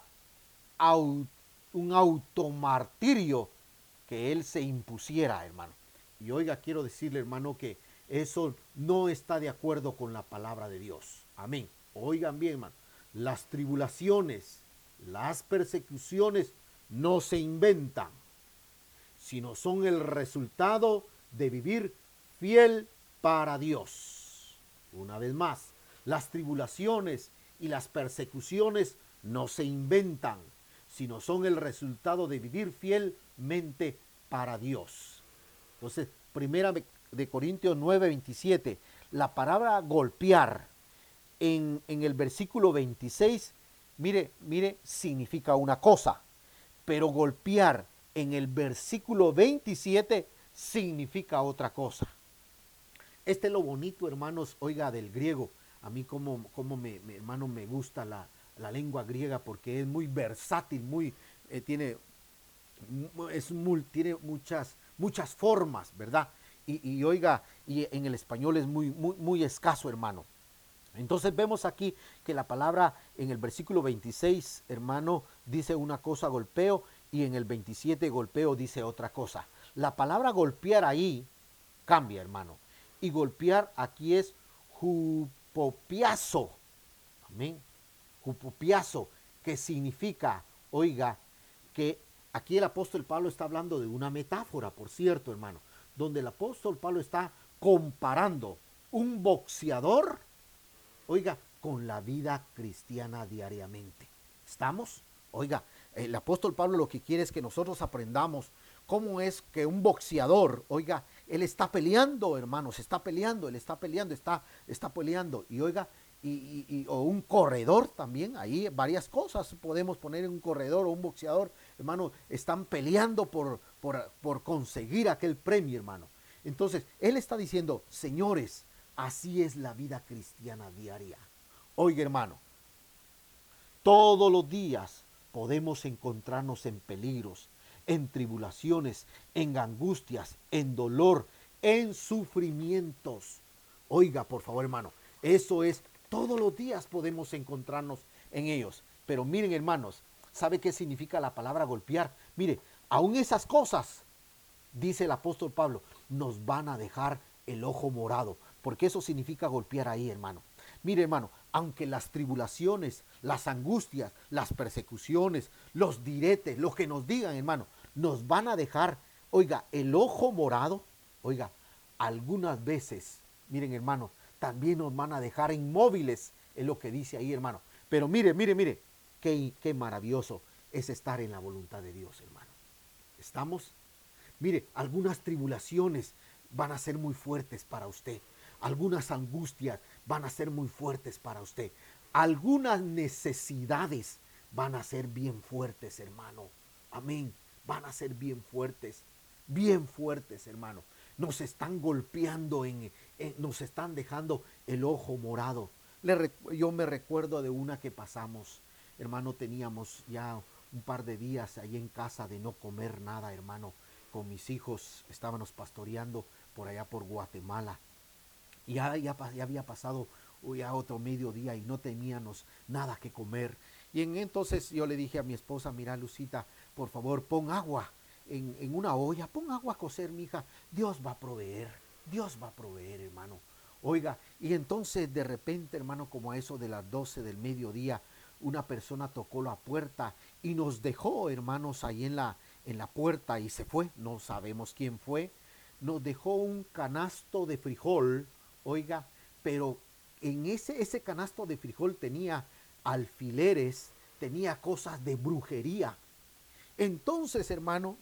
un automartirio que Él se impusiera, hermano. Y oiga, quiero decirle, hermano, que eso no está de acuerdo con la palabra de Dios. Amén. Oigan bien, hermano, las tribulaciones, las persecuciones no se inventan, sino son el resultado de vivir fiel para Dios. Una vez más, las tribulaciones y las persecuciones no se inventan, sino son el resultado de vivir fielmente para Dios. Entonces, primera de Corintios 9:27, la palabra golpear en el versículo 26, mire, significa una cosa, pero golpear en el versículo 27 significa otra cosa. Este es lo bonito, hermanos, oiga, del griego. A mí mi hermano, me gusta la lengua griega porque es muy versátil, tiene tiene muchas formas, ¿verdad? Y oiga, y en el español es muy escaso, hermano. Entonces vemos aquí que la palabra en el versículo 26, hermano, dice una cosa, golpeo, y en el 27, golpeo, dice otra cosa. La palabra golpear ahí cambia, hermano. Y golpear aquí es jupopiazo. Amén. Jupopiazo, que significa, oiga, que aquí el apóstol Pablo está hablando de una metáfora, por cierto, hermano, donde el apóstol Pablo está comparando un boxeador, oiga, con la vida cristiana diariamente. ¿Estamos? Oiga, el apóstol Pablo lo que quiere es que nosotros aprendamos cómo es que un boxeador, oiga, él está peleando, hermanos, está peleando, él está peleando, está peleando. Y oiga, o un corredor también, ahí varias cosas podemos poner en un corredor o un boxeador, hermano, están peleando por conseguir aquel premio, hermano. Entonces, él está diciendo, señores, así es la vida cristiana diaria. Oiga, hermano, todos los días podemos encontrarnos en peligros, en tribulaciones, en angustias, en dolor, en sufrimientos. Oiga, por favor, hermano, eso es, todos los días podemos encontrarnos en ellos. Pero miren, hermanos, ¿sabe qué significa la palabra golpear? Mire, aún esas cosas, dice el apóstol Pablo, nos van a dejar el ojo morado, porque eso significa golpear ahí, hermano. Mire, hermano, aunque las tribulaciones, las angustias, las persecuciones, los diretes, lo que nos digan, hermano, nos van a dejar, oiga, el ojo morado, oiga, algunas veces, miren, hermano, también nos van a dejar inmóviles, es lo que dice ahí, hermano. Pero mire, qué maravilloso es estar en la voluntad de Dios, hermano. ¿Estamos? Mire, algunas tribulaciones van a ser muy fuertes para usted. Algunas angustias van a ser muy fuertes para usted. Algunas necesidades van a ser bien fuertes, hermano. Amén. Van a ser bien fuertes, hermano. Nos están golpeando, nos están dejando el ojo morado. Yo me recuerdo de una que pasamos, hermano, teníamos ya un par de días ahí en casa de no comer nada, hermano. Con mis hijos estábamos pastoreando por allá por Guatemala. Y ya había pasado ya otro mediodía y no teníamos nada que comer. Y entonces yo le dije a mi esposa, mira, Lucita, por favor, pon agua en una olla, pon agua a cocer, mija. Dios va a proveer, hermano. Oiga, y entonces de repente, hermano, como a eso de las 12 del mediodía, una persona tocó la puerta y nos dejó, hermanos, ahí en la puerta y se fue. No sabemos quién fue. Nos dejó un canasto de frijol, oiga, pero en ese canasto de frijol tenía alfileres, tenía cosas de brujería. Entonces, hermano, mire,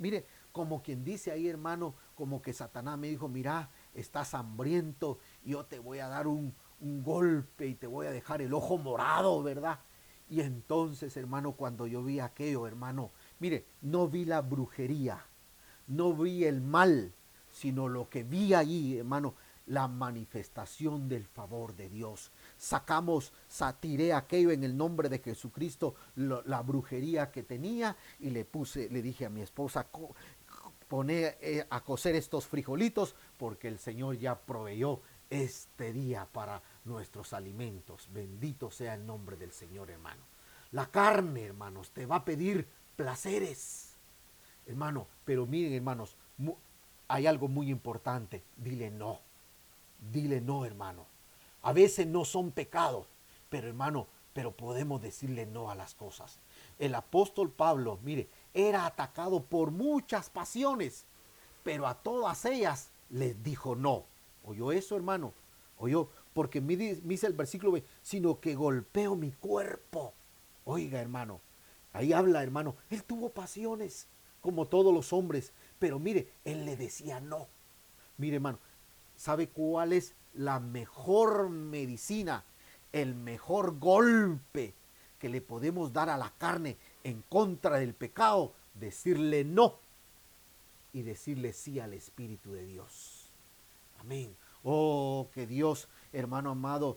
como quien dice ahí, hermano, como que Satanás me dijo, mira, estás hambriento, yo te voy a dar un golpe y te voy a dejar el ojo morado, ¿verdad? Y entonces, hermano, cuando yo vi aquello, hermano, mire, no vi la brujería, no vi el mal, sino lo que vi allí, hermano, la manifestación del favor de Dios. Tiré aquello en el nombre de Jesucristo, la brujería que tenía, y le dije a mi esposa, pone a cocer estos frijolitos, porque el Señor ya proveyó este día para nuestros alimentos. Bendito sea el nombre del Señor, hermano. La carne, hermanos, te va a pedir placeres, hermano, pero miren, hermanos, hay algo muy importante. Dile no, hermano. A veces no son pecados, pero hermano, pero podemos decirle no a las cosas. El apóstol Pablo, mire, era atacado por muchas pasiones, pero a todas ellas les dijo no. ¿Oyó eso, hermano? ¿Oyó? Porque me dice el versículo 20, sino que golpeo mi cuerpo. Oiga, hermano, ahí habla, hermano, él tuvo pasiones, como todos los hombres, pero mire, él le decía no. Mire, hermano, ¿sabe cuál es la mejor medicina, el mejor golpe que le podemos dar a la carne en contra del pecado? Decirle no y decirle sí al Espíritu de Dios. Amén. Oh, que Dios, hermano amado,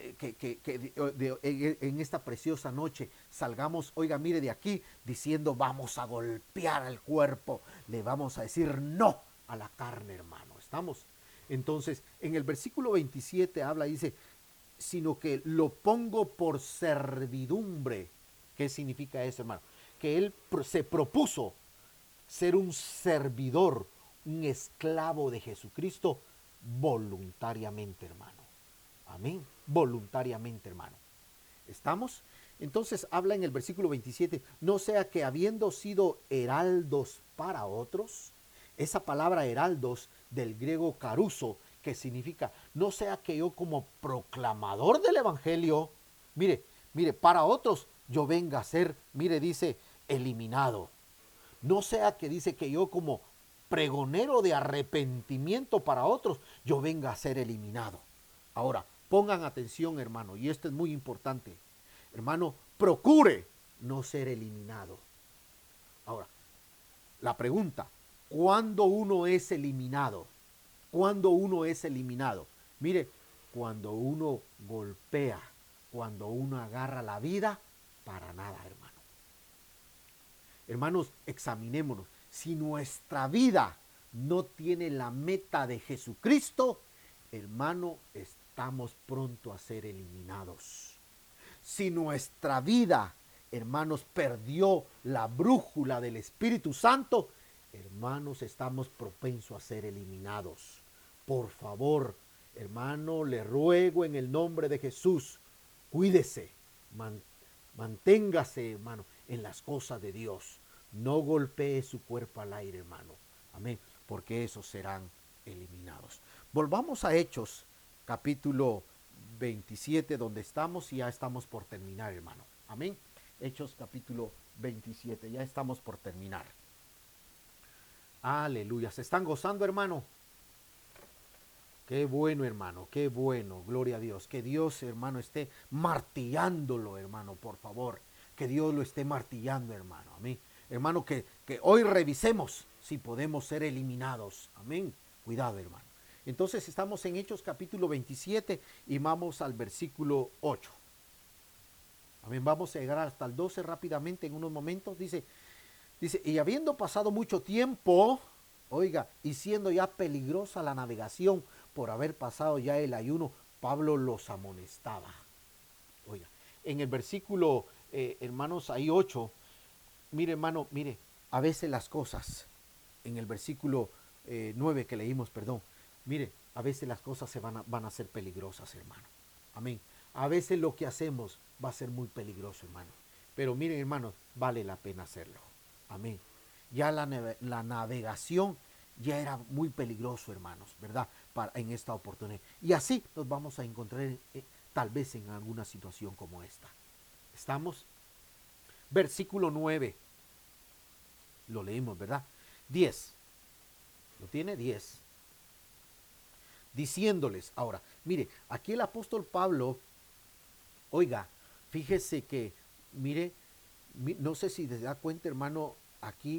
en esta preciosa noche salgamos, oiga, mire, de aquí diciendo, vamos a golpear al cuerpo, le vamos a decir no a la carne, hermano. ¿Estamos? Entonces, en el versículo 27 habla, dice, sino que lo pongo por servidumbre. ¿Qué significa eso, hermano? Que él se propuso ser un servidor, un esclavo de Jesucristo voluntariamente, hermano. Amén. Voluntariamente, hermano. ¿Estamos? Entonces habla en el versículo 27, no sea que habiendo sido heraldos para otros, esa palabra heraldos del griego caruso, que significa, no sea que yo como proclamador del evangelio, mire, para otros yo venga a ser, mire, dice, eliminado. No sea que dice que yo como pregonero de arrepentimiento para otros, yo venga a ser eliminado. Ahora, pongan atención, hermano, y esto es muy importante. Hermano, procure no ser eliminado. Ahora, la pregunta, ¿cuándo uno es eliminado? ¿Cuándo uno es eliminado? Mire, cuando uno golpea, cuando uno agarra la vida, para nada, hermano. Hermanos, examinémonos. Si nuestra vida no tiene la meta de Jesucristo, hermano, estamos pronto a ser eliminados. Si nuestra vida, hermanos, perdió la brújula del Espíritu Santo, hermanos, estamos propensos a ser eliminados. Por favor, hermano, le ruego en el nombre de Jesús, cuídese, manténgase, hermano, en las cosas de Dios. No golpee su cuerpo al aire, hermano. Amén. Porque esos serán eliminados. Volvamos a Hechos, capítulo 27, donde estamos y ya estamos por terminar, hermano. Amén. Hechos, capítulo 27. Ya estamos por terminar. Aleluya. ¿Se están gozando, hermano? Qué bueno, hermano, qué bueno, gloria a Dios. Que Dios, hermano, esté martillándolo, hermano, por favor. Que Dios lo esté martillando, hermano. Amén. Hermano, que hoy revisemos si podemos ser eliminados. Amén. Cuidado, hermano. Entonces estamos en Hechos capítulo 27 y vamos al versículo 8. Amén. Vamos a llegar hasta el 12 rápidamente en unos momentos. Dice, y habiendo pasado mucho tiempo, oiga, y siendo ya peligrosa la navegación por haber pasado ya el ayuno, Pablo los amonestaba. Oiga, en el versículo, hermanos, ahí 8, mire, hermano, mire, a veces las cosas, en el versículo 9 que leímos, perdón, mire, a veces las cosas van a ser peligrosas, hermano. Amén. A veces lo que hacemos va a ser muy peligroso, hermano. Pero miren, hermano, vale la pena hacerlo. Amén. Ya la navegación ya era muy peligroso, hermanos, ¿verdad? En esta oportunidad. Y así nos vamos a encontrar tal vez en alguna situación como esta. ¿Estamos? Versículo 9. Lo leímos, ¿verdad? 10. ¿Lo tiene? 10. Diciéndoles, ahora, mire, aquí el apóstol Pablo, oiga, fíjese que, mire, no sé si se da cuenta, hermano, aquí,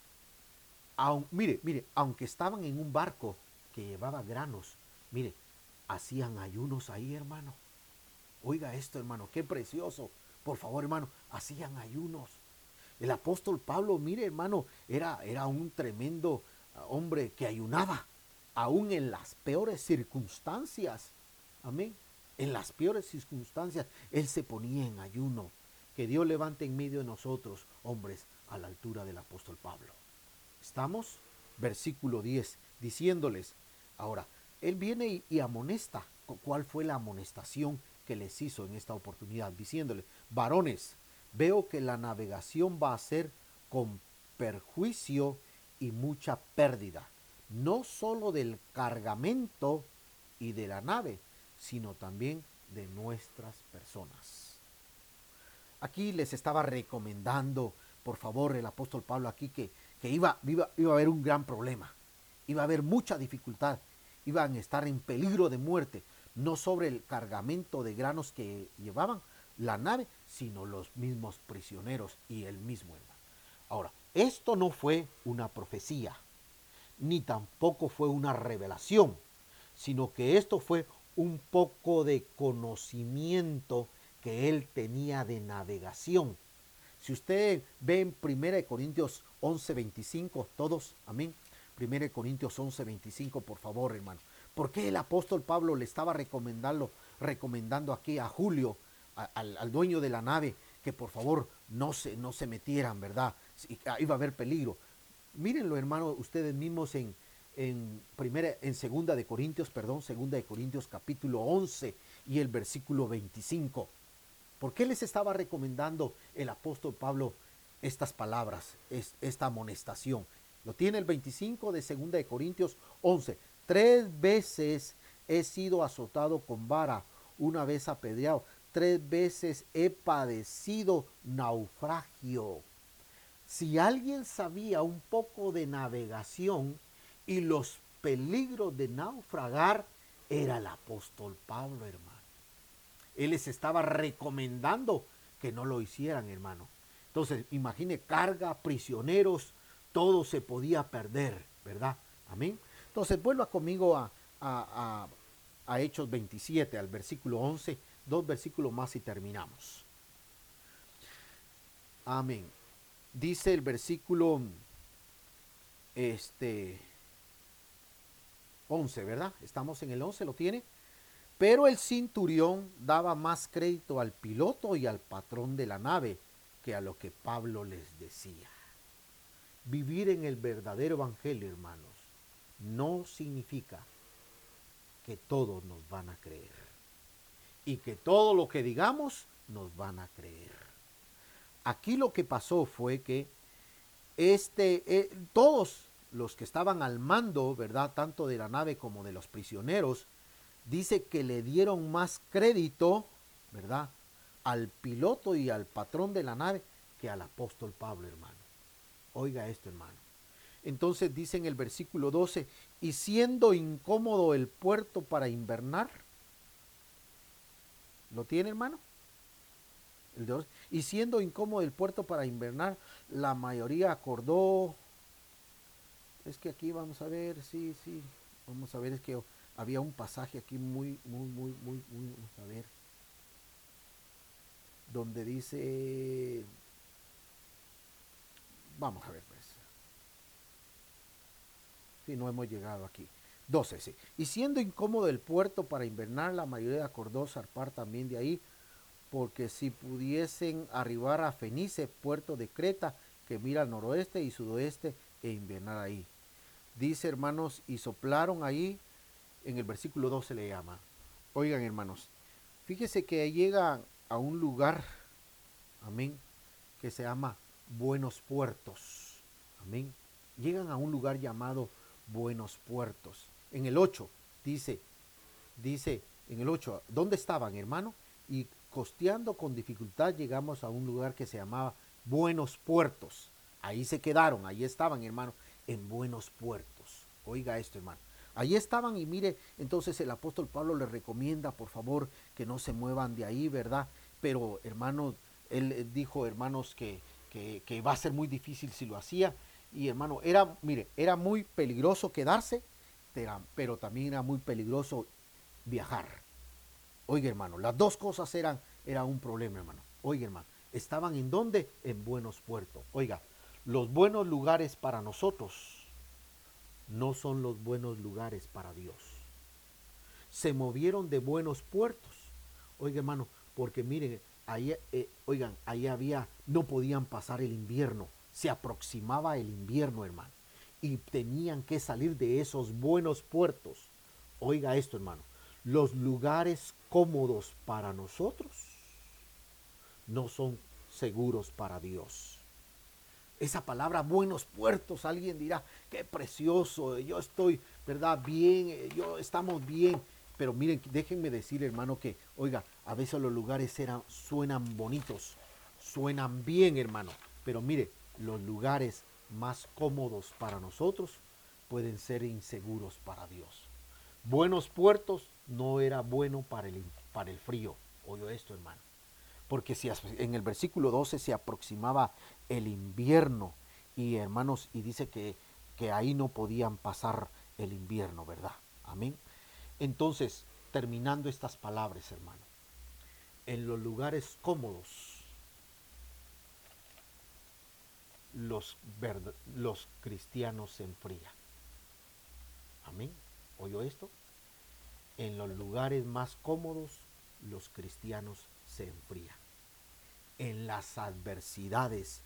mire, aunque estaban en un barco que llevaba granos, mire, hacían ayunos ahí, hermano. Oiga esto, hermano, qué precioso. Por favor, hermano, hacían ayunos. El apóstol Pablo, mire, hermano, era un tremendo hombre que ayunaba, aún en las peores circunstancias. Amén. En las peores circunstancias, él se ponía en ayuno. Que Dios levante en medio de nosotros, hombres, a la altura del apóstol Pablo. ¿Estamos? Versículo 10, diciéndoles, ahora, él viene y amonesta. ¿Cuál fue la amonestación que les hizo en esta oportunidad? Diciéndoles, varones, veo que la navegación va a ser con perjuicio y mucha pérdida, no solo del cargamento y de la nave, sino también de nuestras personas. Aquí les estaba recomendando, por favor, el apóstol Pablo aquí que iba a haber un gran problema, iba a haber mucha dificultad, iban a estar en peligro de muerte, no sobre el cargamento de granos que llevaban la nave, sino los mismos prisioneros y el mismo hermano. Ahora, esto no fue una profecía, ni tampoco fue una revelación, sino que esto fue un poco de conocimiento que él tenía de navegación. Si usted ve en 1 Corintios 11:25, todos, amén. 1 Corintios 11:25, por favor, hermano. ¿Por qué el apóstol Pablo le estaba recomendando aquí a Julio, al dueño de la nave, que por favor no se metieran, ¿verdad? Iba a haber peligro. Mírenlo, hermano, ustedes mismos en segunda de Corintios capítulo 11 y el versículo 25. ¿Por qué les estaba recomendando el apóstol Pablo estas palabras, esta amonestación? Lo tiene el 25 de segunda de Corintios 11. 3 veces he sido azotado con vara, una vez apedreado, 3 veces he padecido naufragio. Si alguien sabía un poco de navegación y los peligros de naufragar, era el apóstol Pablo, hermano. Él les estaba recomendando que no lo hicieran, hermano. Entonces, imagine carga, prisioneros, todo se podía perder, ¿verdad? Amén. Entonces, vuelva conmigo a Hechos 27, al versículo 11, 2 versículos más y terminamos. Amén. Dice el versículo 11, ¿verdad? Estamos en el 11, ¿lo tiene? Pero el centurión daba más crédito al piloto y al patrón de la nave que a lo que Pablo les decía. Vivir en el verdadero evangelio, hermanos, no significa que todos nos van a creer y que todo lo que digamos nos van a creer. Aquí lo que pasó fue que todos los que estaban al mando, ¿verdad? Tanto de la nave como de los prisioneros, dice que le dieron más crédito, ¿verdad? Al piloto y al patrón de la nave que al apóstol Pablo, hermano. Oiga esto, hermano. Entonces dice en el versículo 12, y siendo incómodo el puerto para invernar, ¿lo tiene, hermano? El 12, y siendo incómodo el puerto para invernar, la mayoría acordó. Es que aquí vamos a ver, sí, vamos a ver, es que había un pasaje aquí muy, vamos a ver, donde dice, vamos a ver pues, si no hemos llegado aquí. 12, sí. Y siendo incómodo el puerto para invernar, la mayoría acordó zarpar también de ahí, porque si pudiesen arribar a Fenice, puerto de Creta, que mira al noroeste y sudoeste, e invernar ahí. Dice, hermanos, y soplaron ahí, en el versículo 12 le llama. Oigan, hermanos, fíjese que llegan a un lugar, amén, que se llama Buenos Puertos, amén. Llegan a un lugar llamado Buenos Puertos. En el 8 dice en el 8, ¿dónde estaban, hermano? Y costeando con dificultad llegamos a un lugar que se llamaba Buenos Puertos. Ahí se quedaron, ahí estaban, hermano. en buenos puertos. Oiga esto, hermano. Allí estaban y mire, entonces el apóstol Pablo les recomienda, por favor, que no se muevan de ahí, ¿verdad? Pero, hermanos, él dijo, hermanos, que va a ser muy difícil si lo hacía. Y, hermano, mire, era muy peligroso quedarse, pero también era muy peligroso viajar. Oiga, hermano, las dos cosas eran un problema, hermano. Oiga, hermano, ¿estaban en dónde? En buenos puertos. Oiga, los buenos lugares para nosotros no son los buenos lugares para Dios. Se movieron de buenos puertos. Oiga, hermano, porque miren, ahí, oigan, ahí no podían pasar el invierno. Se aproximaba el invierno, hermano. Y tenían que salir de esos buenos puertos. Oiga esto, hermano. Los lugares cómodos para nosotros no son seguros para Dios. Esa palabra buenos puertos, alguien dirá, qué precioso, yo estoy, ¿verdad? Bien, estamos bien. Pero miren, déjenme decir, hermano, que, oiga, a veces los lugares suenan bonitos, suenan bien, hermano. Pero mire, los lugares más cómodos para nosotros pueden ser inseguros para Dios. Buenos puertos no era bueno para el frío. Oye esto, hermano. Porque si en el versículo 12 se aproximaba el invierno y hermanos, y dice que ahí no podían pasar el invierno, ¿verdad? Amén. Entonces, terminando estas palabras, hermano, en los lugares cómodos, los cristianos se enfrían. Amén. ¿Oyó esto? En los lugares más cómodos, los cristianos se enfrían. En las adversidades,